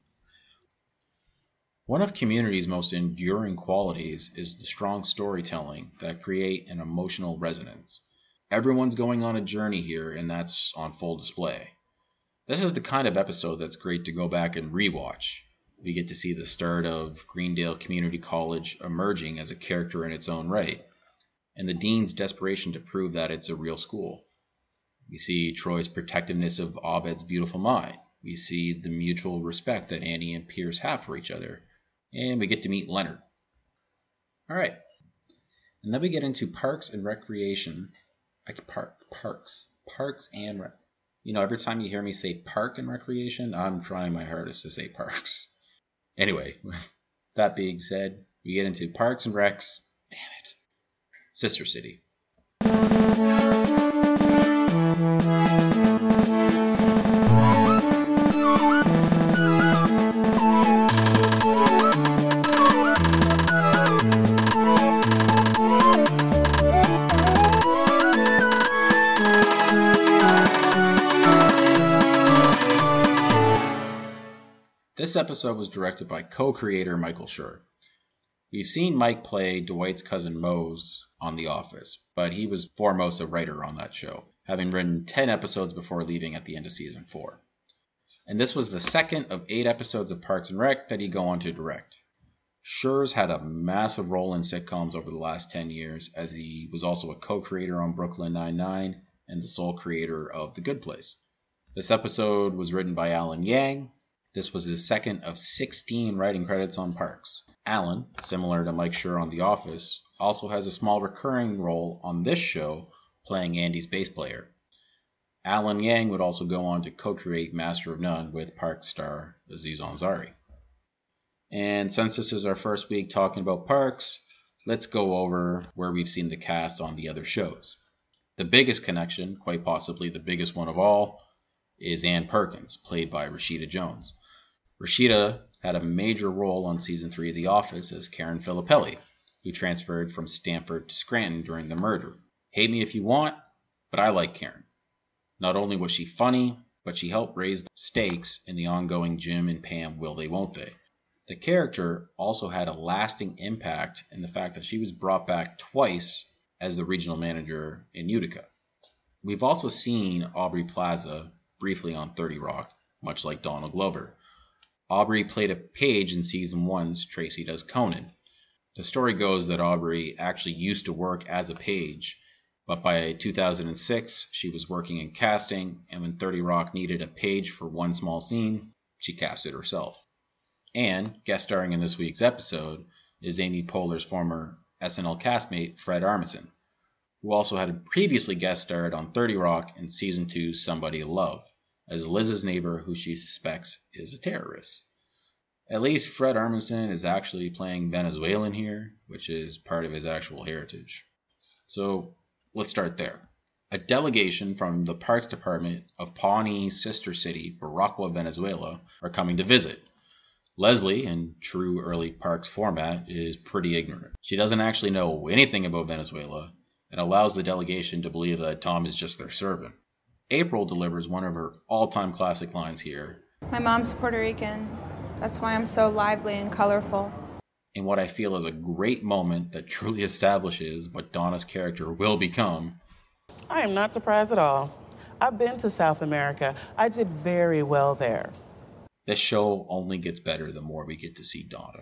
One of Community's most enduring qualities is the strong storytelling that create an emotional resonance. Everyone's going on a journey here, and that's on full display. This is the kind of episode that's great to go back and rewatch. We get to see the start of Greendale Community College emerging as a character in its own right, and the dean's desperation to prove that it's a real school. We see Troy's protectiveness of Abed's beautiful mind. We see the mutual respect that Annie and Pierce have for each other. And we get to meet Leonard. All right. And then we get into Parks and Recreation. Parks and Rec. You know, every time you hear me say Park and Recreation, I'm trying my hardest to say Parks. Anyway, with that being said, we get into Parks and Recs. Damn it. Sister City. This episode was directed by co-creator Michael Schur. We've seen Mike play Dwight's cousin Mose on The Office, but he was foremost a writer on that show, having written 10 episodes before leaving at the end of season 4. And this was the second of 8 episodes of Parks and Rec that he'd go on to direct. Schur's had a massive role in sitcoms over the last 10 years, as he was also a co-creator on Brooklyn Nine-Nine and the sole creator of The Good Place. This episode was written by Alan Yang. This was his second of 16 writing credits on Parks. Alan, similar to Mike Schur on The Office, also has a small recurring role on this show, playing Andy's bass player. Alan Yang would also go on to co-create Master of None with Parks star Aziz Ansari. And since this is our first week talking about Parks, let's go over where we've seen the cast on the other shows. The biggest connection, quite possibly the biggest one of all, is Ann Perkins, played by Rashida Jones. Rashida had a major role on Season 3 of The Office as Karen Filippelli, who transferred from Stanford to Scranton during the murder. Hate me if you want, but I like Karen. Not only was she funny, but she helped raise the stakes in the ongoing Jim and Pam Will They Won't They. The character also had a lasting impact in the fact that she was brought back twice as the regional manager in Utica. We've also seen Aubrey Plaza briefly on 30 Rock, much like Donald Glover. Aubrey played a page in Season 1's Tracy Does Conan. The story goes that Aubrey actually used to work as a page, but by 2006, she was working in casting, and when 30 Rock needed a page for one small scene, she cast it herself. And guest starring in this week's episode is Amy Poehler's former SNL castmate Fred Armisen, who also had previously guest starred on 30 Rock in Season 2's Somebody to Love, as Liz's neighbor who she suspects is a terrorist. At least Fred Armisen is actually playing Venezuelan here, which is part of his actual heritage. So let's start there. A delegation from the Parks Department of Pawnee's sister city, Barranquilla, Venezuela, are coming to visit. Leslie, in true early Parks format, is pretty ignorant. She doesn't actually know anything about Venezuela and allows the delegation to believe that Tom is just their servant. April delivers one of her all-time classic lines here. My mom's Puerto Rican. That's why I'm so lively and colorful. In what I feel is a great moment that truly establishes what Donna's character will become. I am not surprised at all. I've been to South America. I did very well there. This show only gets better the more we get to see Donna.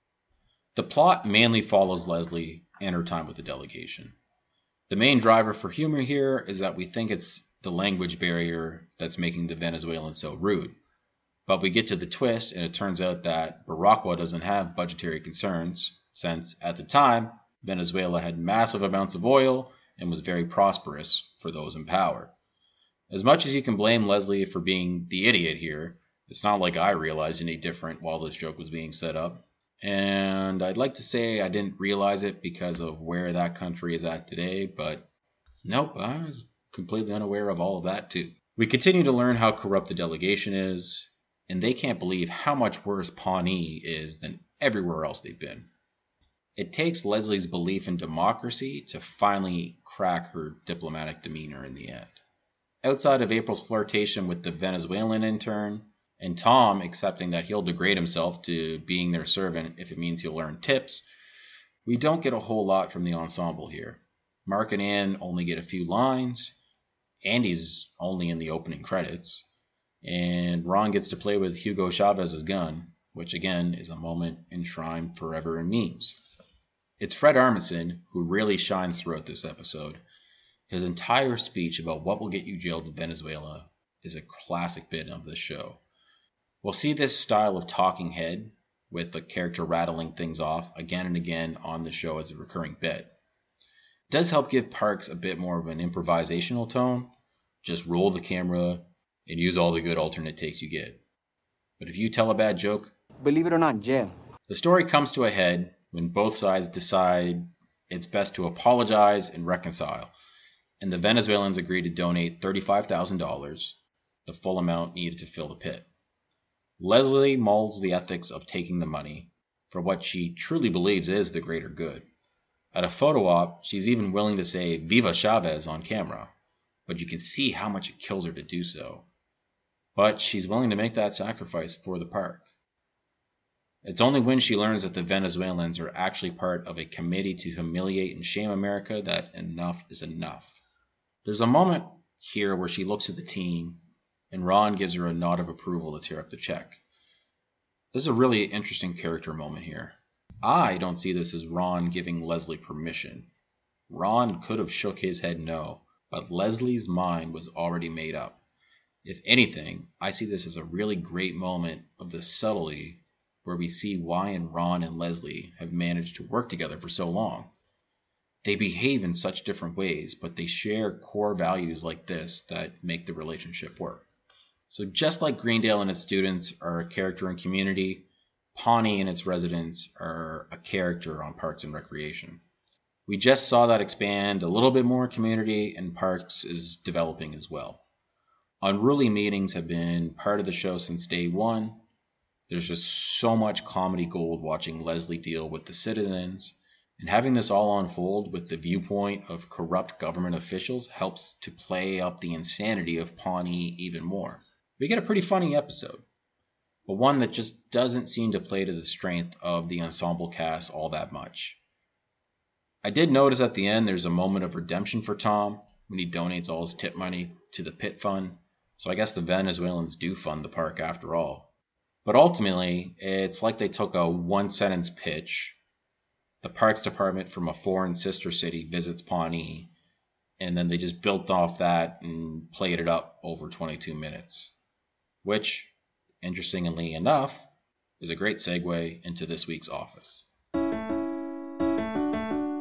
The plot mainly follows Leslie and her time with the delegation. The main driver for humor here is that we think it's the language barrier that's making the Venezuelans so rude. But we get to the twist, and it turns out that Barranquilla doesn't have budgetary concerns, since at the time, Venezuela had massive amounts of oil and was very prosperous for those in power. As much as you can blame Leslie for being the idiot here, it's not like I realized any different while this joke was being set up. And I'd like to say I didn't realize it because of where that country is at today, but nope, I was completely unaware of all of that too. We continue to learn how corrupt the delegation is, and they can't believe how much worse Pawnee is than everywhere else they've been. It takes Leslie's belief in democracy to finally crack her diplomatic demeanor in the end. Outside of April's flirtation with the Venezuelan intern, and Tom accepting that he'll degrade himself to being their servant if it means he'll earn tips, we don't get a whole lot from the ensemble here. Mark and Ann only get a few lines, Andy's only in the opening credits, and Ron gets to play with Hugo Chavez's gun, which again is a moment enshrined forever in memes. It's Fred Armisen who really shines throughout this episode. His entire speech about what will get you jailed in Venezuela is a classic bit of this show. We'll see this style of talking head, with the character rattling things off again and again on the show as a recurring bit. It does help give Parks a bit more of an improvisational tone. Just roll the camera and use all the good alternate takes you get. But if you tell a bad joke, believe it or not, jail. The story comes to a head when both sides decide it's best to apologize and reconcile, and the Venezuelans agree to donate $35,000, the full amount needed to fill the pit. Leslie mauls the ethics of taking the money for what she truly believes is the greater good. At a photo op, she's even willing to say "Viva Chavez" on camera, but you can see how much it kills her to do so. But she's willing to make that sacrifice for the park. It's only when she learns that the Venezuelans are actually part of a committee to humiliate and shame America that enough is enough. There's a moment here where she looks at the team, and Ron gives her a nod of approval to tear up the check. This is a really interesting character moment here. I don't see this as Ron giving Leslie permission. Ron could have shook his head no, but Leslie's mind was already made up. If anything, I see this as a really great moment of the subtlety where we see why Ron and Leslie have managed to work together for so long. They behave in such different ways, but they share core values like this that make the relationship work. So just like Greendale and its students are a character in Community, Pawnee and its residents are a character on Parks and Recreation. We just saw that expand a little bit more in Community, and Parks is developing as well. Unruly meetings have been part of the show since day one. There's just so much comedy gold watching Leslie deal with the citizens, and having this all unfold with the viewpoint of corrupt government officials helps to play up the insanity of Pawnee even more. We get a pretty funny episode, but one that just doesn't seem to play to the strength of the ensemble cast all that much. I did notice at the end there's a moment of redemption for Tom when he donates all his tip money to the pit fund, so I guess the Venezuelans do fund the park after all. But ultimately, it's like they took a one-sentence pitch. The Parks Department from a foreign sister city visits Pawnee, and then they just built off that and played it up over 22 minutes. Which, interestingly enough, is a great segue into this week's Office.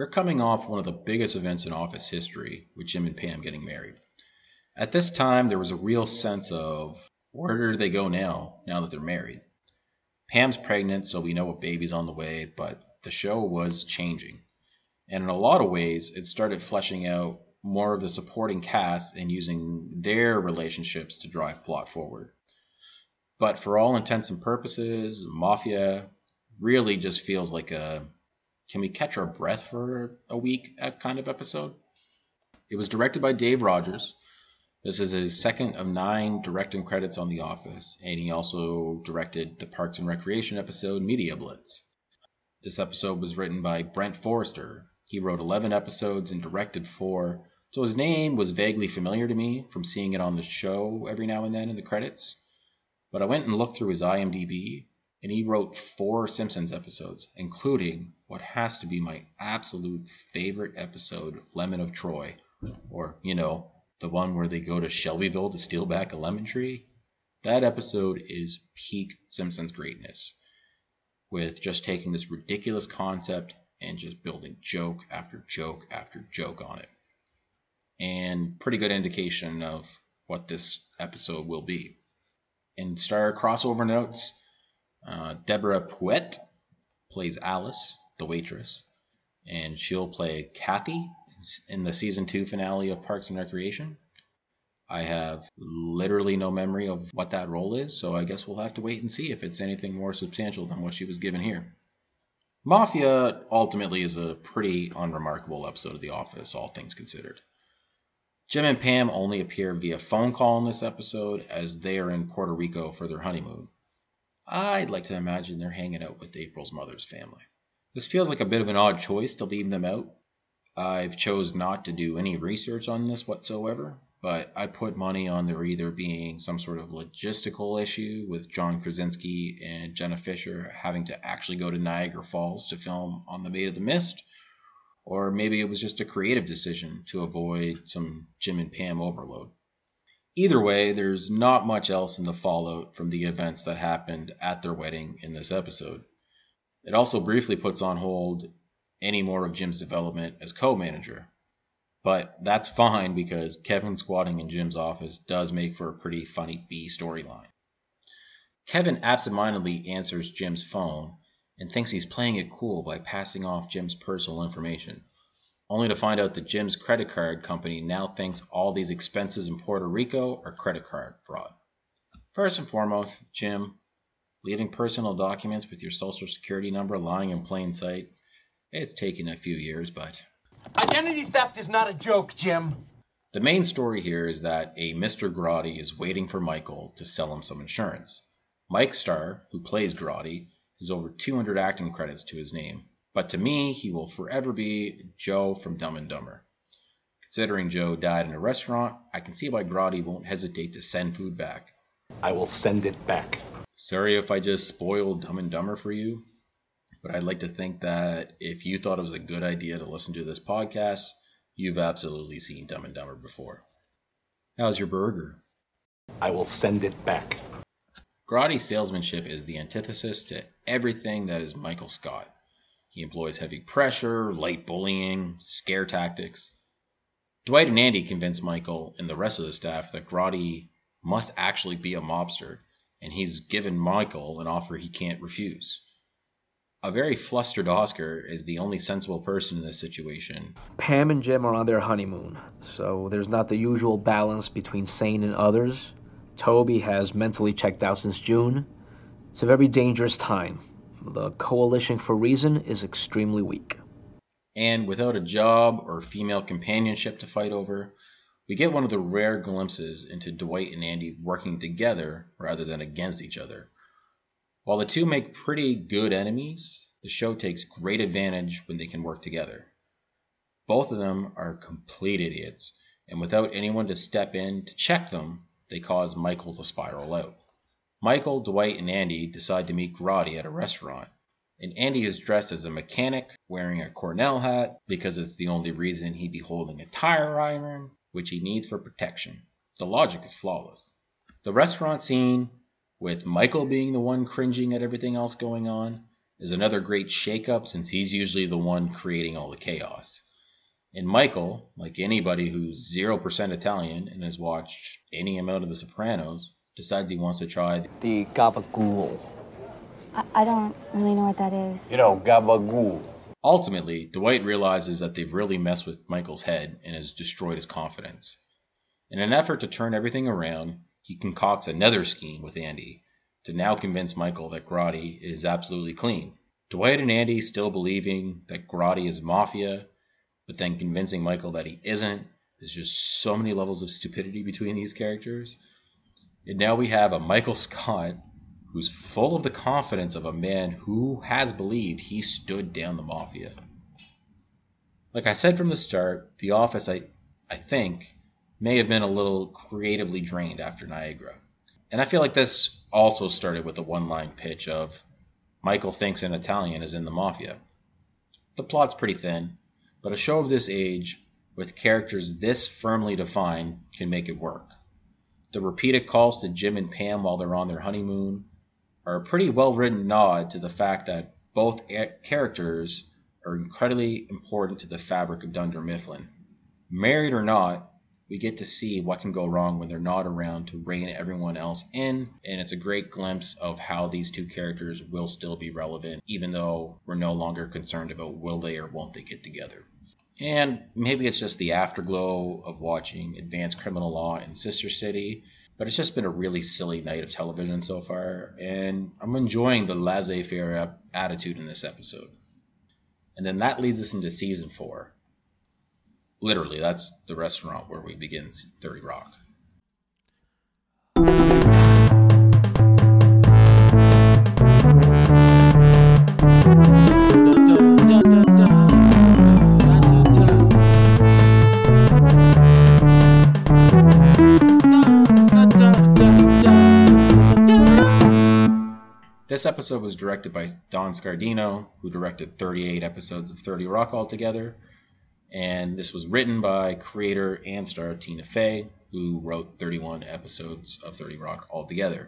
We're coming off one of the biggest events in Office history, with Jim and Pam getting married. At this time, there was a real sense of, where do they go now that they're married? Pam's pregnant, so we know a baby's on the way, but the show was changing. And in a lot of ways, it started fleshing out more of the supporting cast and using their relationships to drive plot forward. But for all intents and purposes, Mafia really just feels like a can we catch our breath for a week kind of episode. It was directed by Dave Rogers. This is his second of 9 directing credits on The Office, and he also directed the Parks and Recreation episode Media Blitz. This episode was written by Brent Forrester. He wrote 11 episodes and directed 4, so his name was vaguely familiar to me from seeing it on the show every now and then in the credits. But I went and looked through his IMDb, and he wrote 4 Simpsons episodes, including what has to be my absolute favorite episode, Lemon of Troy, or, the one where they go to Shelbyville to steal back a lemon tree. That episode is peak Simpsons greatness, with just taking this ridiculous concept and just building joke after joke after joke on it. And pretty good indication of what this episode will be. In star crossover notes, Deborah Pouet plays Alice, the waitress, and she'll play Kathy in the season 2 finale of Parks and Recreation. I have literally no memory of what that role is, so I guess we'll have to wait and see if it's anything more substantial than what she was given here. Mafia ultimately is a pretty unremarkable episode of The Office, all things considered. Jim and Pam only appear via phone call in this episode as they are in Puerto Rico for their honeymoon. I'd like to imagine they're hanging out with April's mother's family. This feels like a bit of an odd choice to leave them out. I've chose not to do any research on this whatsoever, but I put money on there either being some sort of logistical issue with John Krasinski and Jenna Fisher having to actually go to Niagara Falls to film on the Maid of the Mist, or maybe it was just a creative decision to avoid some Jim and Pam overload. Either way, there's not much else in the fallout from the events that happened at their wedding in this episode. It also briefly puts on hold any more of Jim's development as co-manager. But that's fine because Kevin squatting in Jim's office does make for a pretty funny B storyline. Kevin absentmindedly answers Jim's phone and thinks he's playing it cool by passing off Jim's personal information, only to find out that Jim's credit card company now thinks all these expenses in Puerto Rico are credit card fraud. First and foremost, Jim, leaving personal documents with your social security number lying in plain sight, it's taken a few years, but... Identity theft is not a joke, Jim. The main story here is that a Mr. Grotti is waiting for Michael to sell him some insurance. Mike Starr, who plays Grotti, has over 200 acting credits to his name, but to me, he will forever be Joe from Dumb and Dumber. Considering Joe died in a restaurant, I can see why Grotti won't hesitate to send food back. I will send it back. Sorry if I just spoiled Dumb and Dumber for you, but I'd like to think that if you thought it was a good idea to listen to this podcast, you've absolutely seen Dumb and Dumber before. How's your burger? I will send it back. Grotti's salesmanship is the antithesis to everything that is Michael Scott. He employs heavy pressure, light bullying, scare tactics. Dwight and Andy convince Michael and the rest of the staff that Grotti must actually be a mobster, and he's given Michael an offer he can't refuse. A very flustered Oscar is the only sensible person in this situation. Pam and Jim are on their honeymoon, so there's not the usual balance between sane and others. Toby has mentally checked out since June. It's a very dangerous time. The coalition for reason is extremely weak. And without a job or female companionship to fight over, we get one of the rare glimpses into Dwight and Andy working together rather than against each other. While the two make pretty good enemies, the show takes great advantage when they can work together. Both of them are complete idiots, and without anyone to step in to check them, they cause Michael to spiral out. Michael, Dwight, and Andy decide to meet Grotti at a restaurant, and Andy is dressed as a mechanic wearing a Cornell hat because it's the only reason he'd be holding a tire iron, which he needs for protection. The logic is flawless. The restaurant scene, with Michael being the one cringing at everything else going on, is another great shakeup since he's usually the one creating all the chaos. And Michael, like anybody who's 0% Italian and has watched any amount of The Sopranos, decides he wants to try the gabagool. I don't really know what that is. Gabagool. Ultimately, Dwight realizes that they've really messed with Michael's head and has destroyed his confidence. In an effort to turn everything around, he concocts another scheme with Andy to now convince Michael that Grotti is absolutely clean. Dwight and Andy still believing that Grotti is mafia, but then convincing Michael that he isn't. There's just so many levels of stupidity between these characters. And now we have a Michael Scott who's full of the confidence of a man who has believed he stood down the mafia. Like I said from the start, The Office, I think, may have been a little creatively drained after Niagara. And I feel like this also started with a one-line pitch of Michael thinks an Italian is in the mafia. The plot's pretty thin, but a show of this age, with characters this firmly defined, can make it work. The repeated calls to Jim and Pam while they're on their honeymoon are a pretty well-written nod to the fact that both characters are incredibly important to the fabric of Dunder Mifflin. Married or not, we get to see what can go wrong when they're not around to rein everyone else in, and it's a great glimpse of how these two characters will still be relevant, even though we're no longer concerned about will they or won't they get together. And maybe it's just the afterglow of watching Advanced Criminal Law and Sister City, but it's just been a really silly night of television so far, and I'm enjoying the laissez-faire attitude in this episode. And then that leads us into season 4. Literally, that's the restaurant where we begin 30 Rock. This episode was directed by Don Scardino, who directed 38 episodes of 30 Rock altogether. And this was written by creator and star Tina Fey, who wrote 31 episodes of 30 Rock altogether.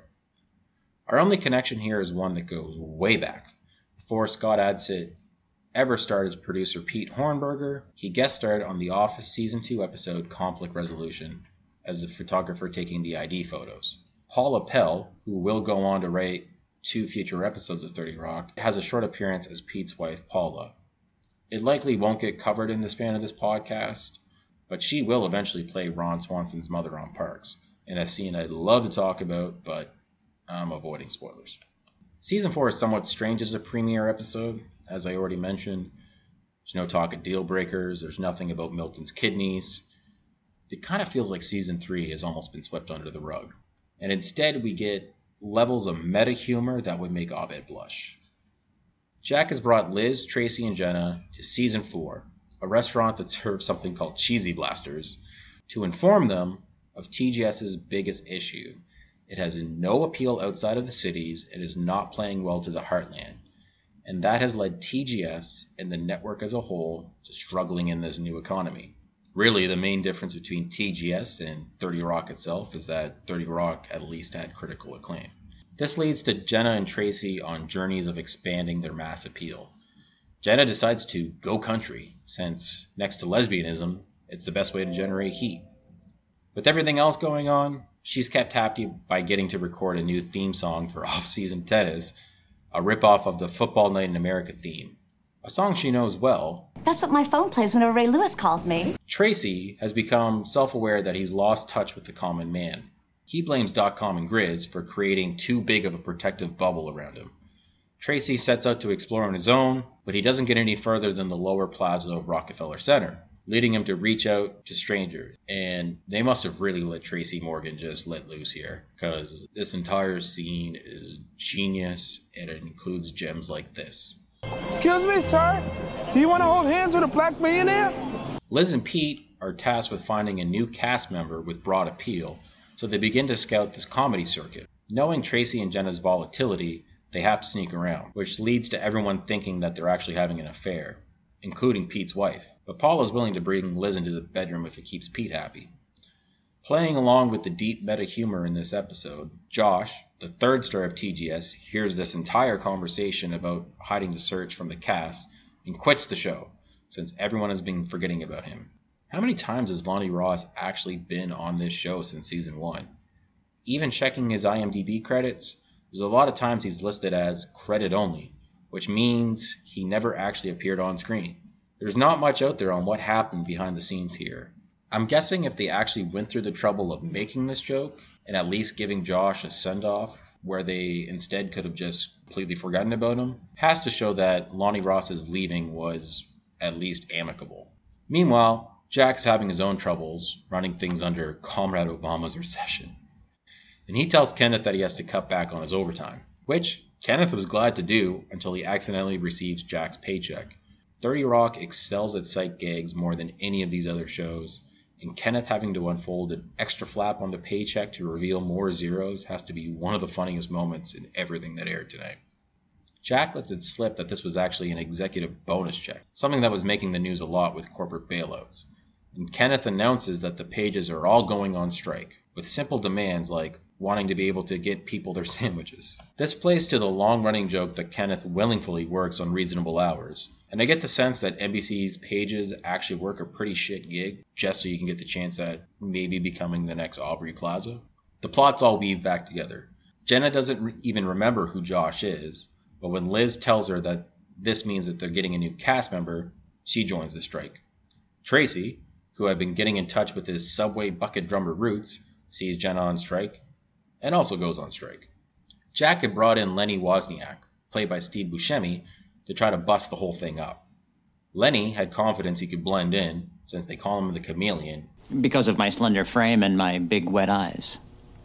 Our only connection here is one that goes way back. Before Scott Adsit ever starred as producer Pete Hornberger, he guest starred on The Office Season 2 episode Conflict Resolution as the photographer taking the ID photos. Paula Pell, who will go on to write 2 future episodes of 30 Rock, has a short appearance as Pete's wife, Paula. It likely won't get covered in the span of this podcast, but she will eventually play Ron Swanson's mother on Parks, in a scene I'd love to talk about, but I'm avoiding spoilers. Season 4 is somewhat strange as a premiere episode, as I already mentioned. There's no talk of deal breakers, there's nothing about Milton's kidneys. It kind of feels like Season 3 has almost been swept under the rug. And instead we get levels of meta humor that would make Abed blush. Jack has brought Liz, Tracy, and Jenna to Season 4, a restaurant that serves something called Cheesy Blasters, to inform them of TGS's biggest issue. It has no appeal outside of the cities and is not playing well to the heartland. And that has led TGS and the network as a whole to struggling in this new economy. Really, the main difference between TGS and 30 Rock itself is that 30 Rock at least had critical acclaim. This leads to Jenna and Tracy on journeys of expanding their mass appeal. Jenna decides to go country, since next to lesbianism, it's the best way to generate heat. With everything else going on, she's kept happy by getting to record a new theme song for Off-Season Tennis, a ripoff of the Football Night in America theme, a song she knows well. That's what my phone plays whenever Ray Lewis calls me. Tracy has become self-aware that he's lost touch with the common man. He blames .com and Grids for creating too big of a protective bubble around him. Tracy sets out to explore on his own, but he doesn't get any further than the lower plaza of Rockefeller Center, leading him to reach out to strangers. And they must have really let Tracy Morgan just let loose here, because this entire scene is genius, and it includes gems like this. Excuse me, sir? Do you want to hold hands with a black millionaire? Liz and Pete are tasked with finding a new cast member with broad appeal, so they begin to scout this comedy circuit. Knowing Tracy and Jenna's volatility, they have to sneak around, which leads to everyone thinking that they're actually having an affair, including Pete's wife. But Paula's willing to bring Liz into the bedroom if it keeps Pete happy. Playing along with the deep meta humor in this episode, Josh, the third star of TGS, hears this entire conversation about hiding the search from the cast and quits the show, since everyone has been forgetting about him. How many times has Lonnie Ross actually been on this show since season 1? Even checking his IMDb credits, there's a lot of times he's listed as credit only, which means he never actually appeared on screen. There's not much out there on what happened behind the scenes here. I'm guessing if they actually went through the trouble of making this joke and at least giving Josh a send-off where they instead could have just completely forgotten about him, has to show that Lonnie Ross's leaving was at least amicable. Meanwhile, Jack's having his own troubles running things under Comrade Obama's recession. And he tells Kenneth that he has to cut back on his overtime, which Kenneth was glad to do until he accidentally receives Jack's paycheck. 30 Rock excels at sight gags more than any of these other shows, and Kenneth having to unfold an extra flap on the paycheck to reveal more zeros has to be one of the funniest moments in everything that aired tonight. Jack lets it slip that this was actually an executive bonus check, something that was making the news a lot with corporate bailouts. And Kenneth announces that the pages are all going on strike, with simple demands like wanting to be able to get people their sandwiches. This plays to the long-running joke that Kenneth willingly works on reasonable hours, and I get the sense that NBC's pages actually work a pretty shit gig, just so you can get the chance at maybe becoming the next Aubrey Plaza. The plots all weave back together. Jenna doesn't even remember who Josh is, but when Liz tells her that this means that they're getting a new cast member, she joins the strike. Tracy, who had been getting in touch with his Subway bucket drummer roots, sees Jenna on strike, and also goes on strike. Jack had brought in Lenny Wozniak, played by Steve Buscemi, to try to bust the whole thing up. Lenny had confidence he could blend in, since they call him the chameleon. Because of my slender frame and my big wet eyes.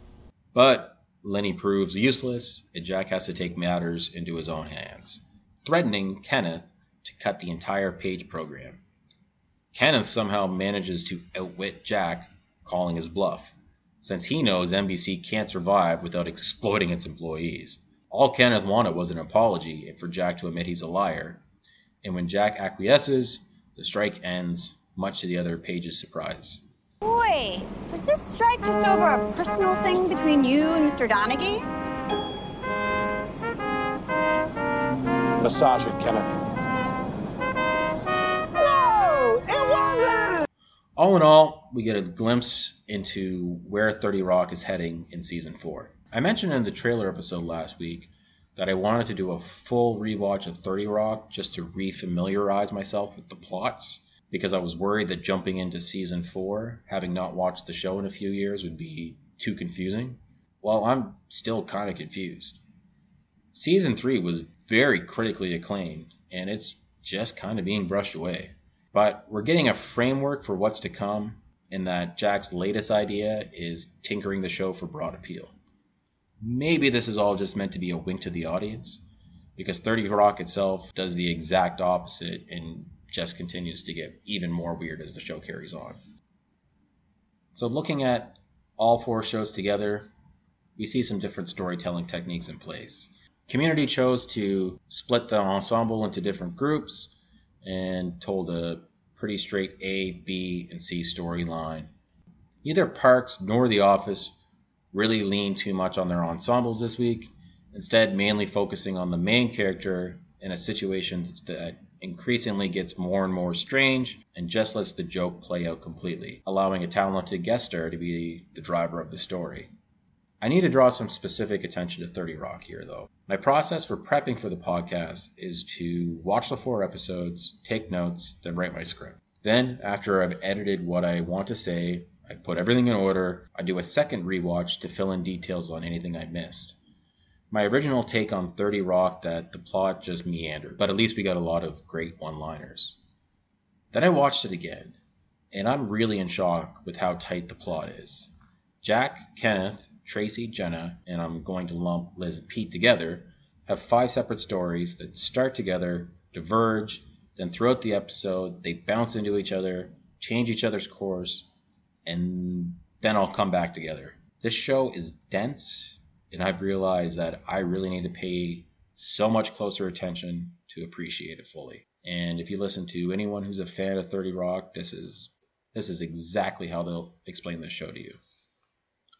But Lenny proves useless, and Jack has to take matters into his own hands, threatening Kenneth to cut the entire page program. Kenneth somehow manages to outwit Jack, calling his bluff, since he knows NBC can't survive without exploiting its employees. All Kenneth wanted was an apology and for Jack to admit he's a liar, and when Jack acquiesces, the strike ends, much to the other page's surprise. Wait, was this strike just over a personal thing between you and Mr. Donaghy? Massage it, Kenneth. All in all, we get a glimpse into where 30 Rock is heading in Season 4. I mentioned in the trailer episode last week that I wanted to do a full rewatch of 30 Rock just to re-familiarize myself with the plots, because I was worried that jumping into Season 4, having not watched the show in a few years, would be too confusing. Well, I'm still kind of confused. Season 3 was very critically acclaimed, and it's just kind of being brushed away. But we're getting a framework for what's to come, in that Jack's latest idea is tinkering the show for broad appeal. Maybe this is all just meant to be a wink to the audience, because 30 Rock itself does the exact opposite and just continues to get even more weird as the show carries on. So looking at all 4 shows together, we see some different storytelling techniques in place. Community chose to split the ensemble into different groups, and told a pretty straight A, B, and C storyline. Neither Parks nor The Office really leaned too much on their ensembles this week, instead mainly focusing on the main character in a situation that increasingly gets more and more strange and just lets the joke play out completely, allowing a talented guest star to be the driver of the story. I need to draw some specific attention to 30 Rock here, though. My process for prepping for the podcast is to watch the 4 episodes, take notes, then write my script. Then, after I've edited what I want to say, I put everything in order, I do a second rewatch to fill in details on anything I missed. My original take on 30 Rock that the plot just meandered, but at least we got a lot of great one-liners. Then I watched it again, and I'm really in shock with how tight the plot is. Jack, Kenneth, Tracy, Jenna, and I'm going to lump Liz and Pete together, have 5 separate stories that start together, diverge, then throughout the episode, they bounce into each other, change each other's course, and then all come back together. This show is dense, and I've realized that I really need to pay so much closer attention to appreciate it fully. And if you listen to anyone who's a fan of 30 Rock, this is exactly how they'll explain this show to you.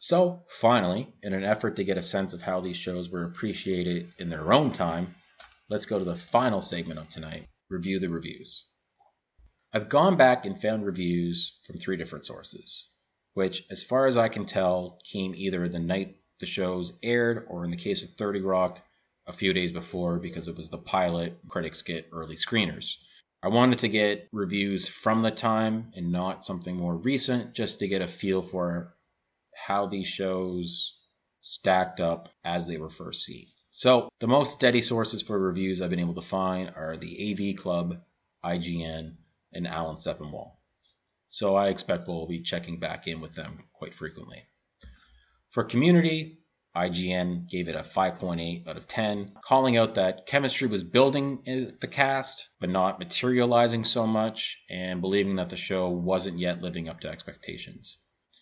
So, finally, in an effort to get a sense of how these shows were appreciated in their own time, let's go to the final segment of tonight, Review the Reviews. I've gone back and found reviews from 3 different sources, which, as far as I can tell, came either the night the shows aired, or in the case of 30 Rock, a few days before because it was the pilot, critics get early screeners. I wanted to get reviews from the time and not something more recent, just to get a feel for how these shows stacked up as they were first seen. So, the most steady sources for reviews I've been able to find are the AV Club, IGN, and Alan Sepinwall. So I expect we'll be checking back in with them quite frequently. For Community, IGN gave it a 5.8 out of 10, calling out that chemistry was building in the cast, but not materializing so much, and believing that the show wasn't yet living up to expectations.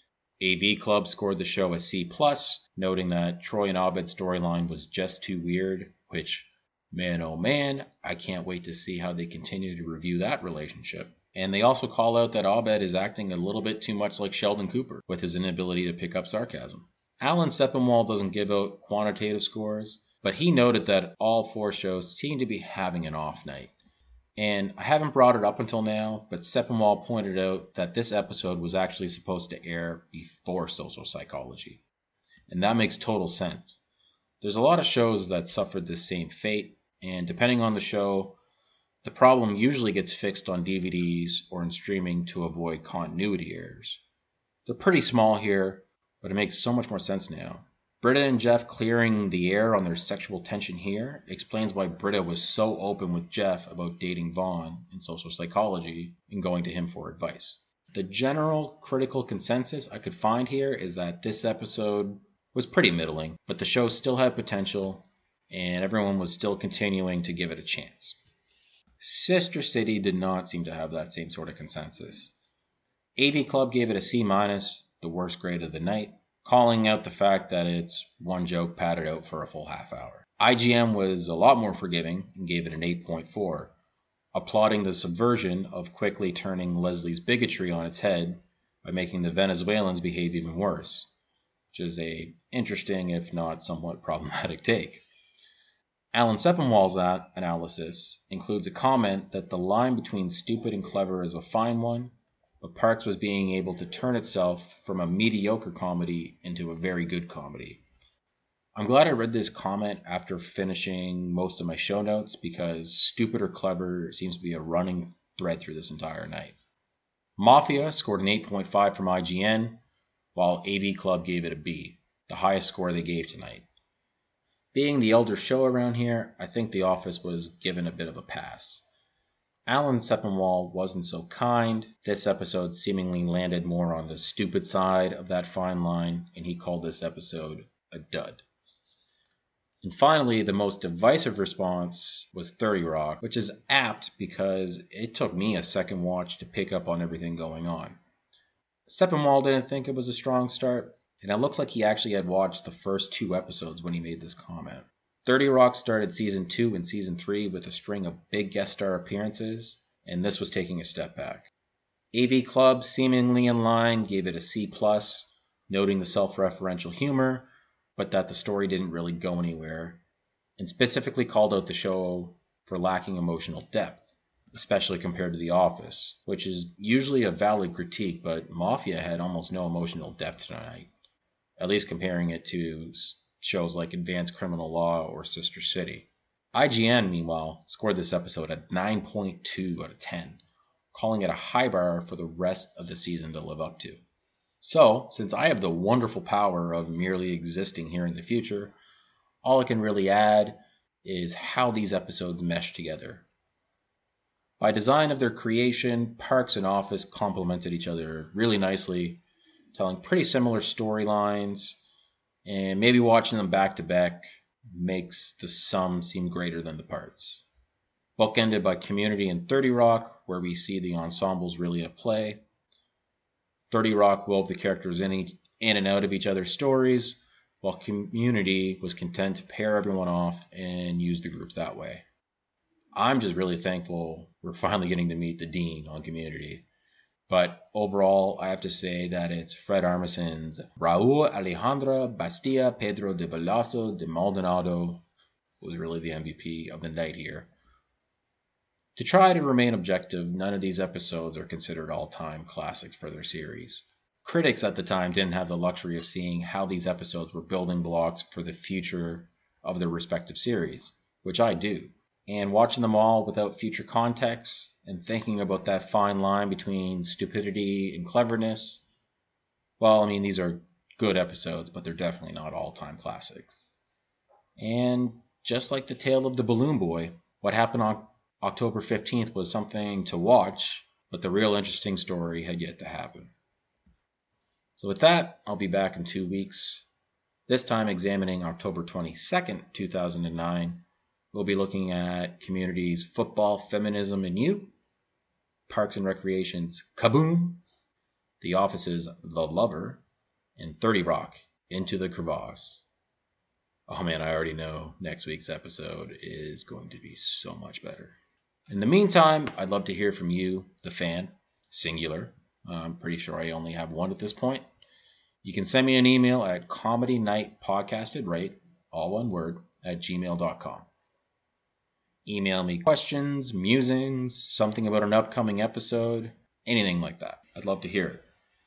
AV Club scored the show a C+, noting that Troy and Abed's storyline was just too weird, which, man oh man, I can't wait to see how they continue to review that relationship. And they also call out that Abed is acting a little bit too much like Sheldon Cooper, with his inability to pick up sarcasm. Alan Sepinwall doesn't give out quantitative scores, but he noted that all 4 shows seem to be having an off night. And I haven't brought it up until now, but Sepinwall pointed out that this episode was actually supposed to air before Social Psychology. And that makes total sense. There's a lot of shows that suffered this same fate, and depending on the show, the problem usually gets fixed on DVDs or in streaming to avoid continuity errors. They're pretty small here, but it makes so much more sense now. Britta and Jeff clearing the air on their sexual tension here explains why Britta was so open with Jeff about dating Vaughn in Social Psychology and going to him for advice. The general critical consensus I could find here is that this episode was pretty middling, but the show still had potential, and everyone was still continuing to give it a chance. Sister City did not seem to have that same sort of consensus. AV Club gave it a C-, the worst grade of the night, calling out the fact that it's one joke padded out for a full half hour. IGN was a lot more forgiving and gave it an 8.4, applauding the subversion of quickly turning Leslie's bigotry on its head by making the Venezuelans behave even worse, which is a interesting, if not somewhat problematic take. Alan Sepinwall's analysis includes a comment that the line between stupid and clever is a fine one, but Parks was being able to turn itself from a mediocre comedy into a very good comedy. I'm glad I read this comment after finishing most of my show notes, because stupid or clever seems to be a running thread through this entire night. Mafia scored an 8.5 from IGN, while AV Club gave it a B, the highest score they gave tonight. Being the elder show around here, I think The Office was given a bit of a pass. Alan Sepinwall wasn't so kind. This episode seemingly landed more on the stupid side of that fine line, and he called this episode a dud. And finally, the most divisive response was 30 Rock, which is apt because it took me a second watch to pick up on everything going on. Sepinwall didn't think it was a strong start, and it looks like he actually had watched the first 2 episodes when he made this comment. 30 Rock started Season 2 and Season 3 with a string of big guest star appearances, and this was taking a step back. AV Club, seemingly in line, gave it a C+, noting the self-referential humor, but that the story didn't really go anywhere, and specifically called out the show for lacking emotional depth, especially compared to The Office, which is usually a valid critique, but Mafia had almost no emotional depth tonight, at least comparing it to shows like Advanced Criminal Law or Sister City. IGN, meanwhile, scored this episode at 9.2 out of 10, calling it a high bar for the rest of the season to live up to. So, since I have the wonderful power of merely existing here in the future, all I can really add is how these episodes mesh together. By design of their creation, Parks and Office complemented each other really nicely, telling pretty similar storylines, and maybe watching them back to back makes the sum seem greater than the parts. Bookended by Community and 30 Rock, where we see the ensembles really at play. 30 Rock wove the characters in and out of each other's stories, while Community was content to pair everyone off and use the groups that way. I'm just really thankful we're finally getting to meet the Dean on Community. But overall, I have to say that it's Fred Armisen's Raul Alejandro Bastia Pedro de Velasco de Maldonado was really the MVP of the night here. To try to remain objective, none of these episodes are considered all-time classics for their series. Critics at the time didn't have the luxury of seeing how these episodes were building blocks for the future of their respective series, which I do. And watching them all without future context and thinking about that fine line between stupidity and cleverness, well, I mean, these are good episodes, but they're definitely not all-time classics. And just like the tale of the Balloon Boy, what happened on October 15th was something to watch, but the real interesting story had yet to happen. So with that, I'll be back in 2 weeks, this time examining October 22nd, 2009. We'll be looking at Community's Football, Feminism, and You, Parks and Recreation's Kaboom, The Office's The Lover, and 30 Rock, Into the Crevasse. Oh man, I already know next week's episode is going to be so much better. In the meantime, I'd love to hear from you, the fan, singular. I'm pretty sure I only have one at this point. You can send me an email at comedynightpodcastedright, all one word, @gmail.com. Email me questions, musings, something about an upcoming episode, anything like that. I'd love to hear it.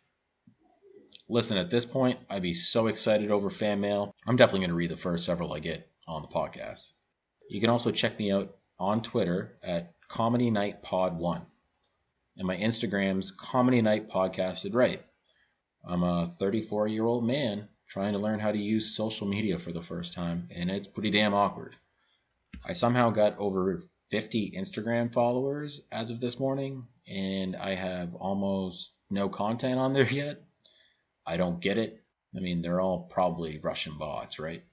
Listen, at this point, I'd be so excited over fan mail. I'm definitely going to read the first several I get on the podcast. You can also check me out on Twitter at ComedyNightPod1. And my Instagram's Comedy Night Podcasted Right. I'm a 34-year-old man trying to learn how to use social media for the first time, and it's pretty damn awkward. I somehow got over 50 Instagram followers as of this morning, and I have almost no content on there yet. I don't get it. I mean, they're all probably Russian bots, right?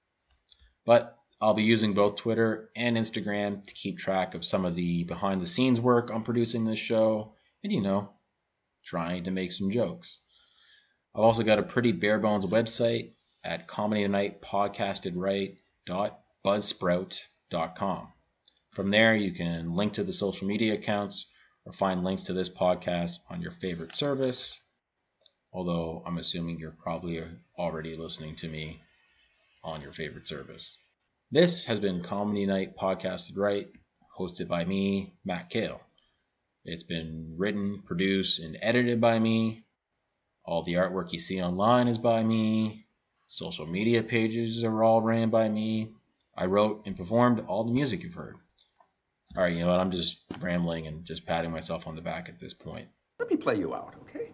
But I'll be using both Twitter and Instagram to keep track of some of the behind-the-scenes work on producing this show, and, trying to make some jokes. I've also got a pretty bare-bones website at comedynightpodcastedright.buzzsprout.com. From there, you can link to the social media accounts or find links to this podcast on your favorite service, although I'm assuming you're probably already listening to me on your favorite service. This has been Comedy Night Podcasted Right, hosted by me, Matt Kale. It's been written, produced, and edited by me. All the artwork you see online is by me. Social media pages are all ran by me. I wrote and performed all the music you've heard. All right, you know what? I'm just rambling and just patting myself on the back at this point. Let me play you out, okay?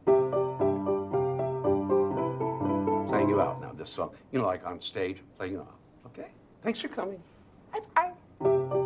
Playing you out now, this song. Like on stage, playing you out, okay? Thanks for coming. Bye-bye.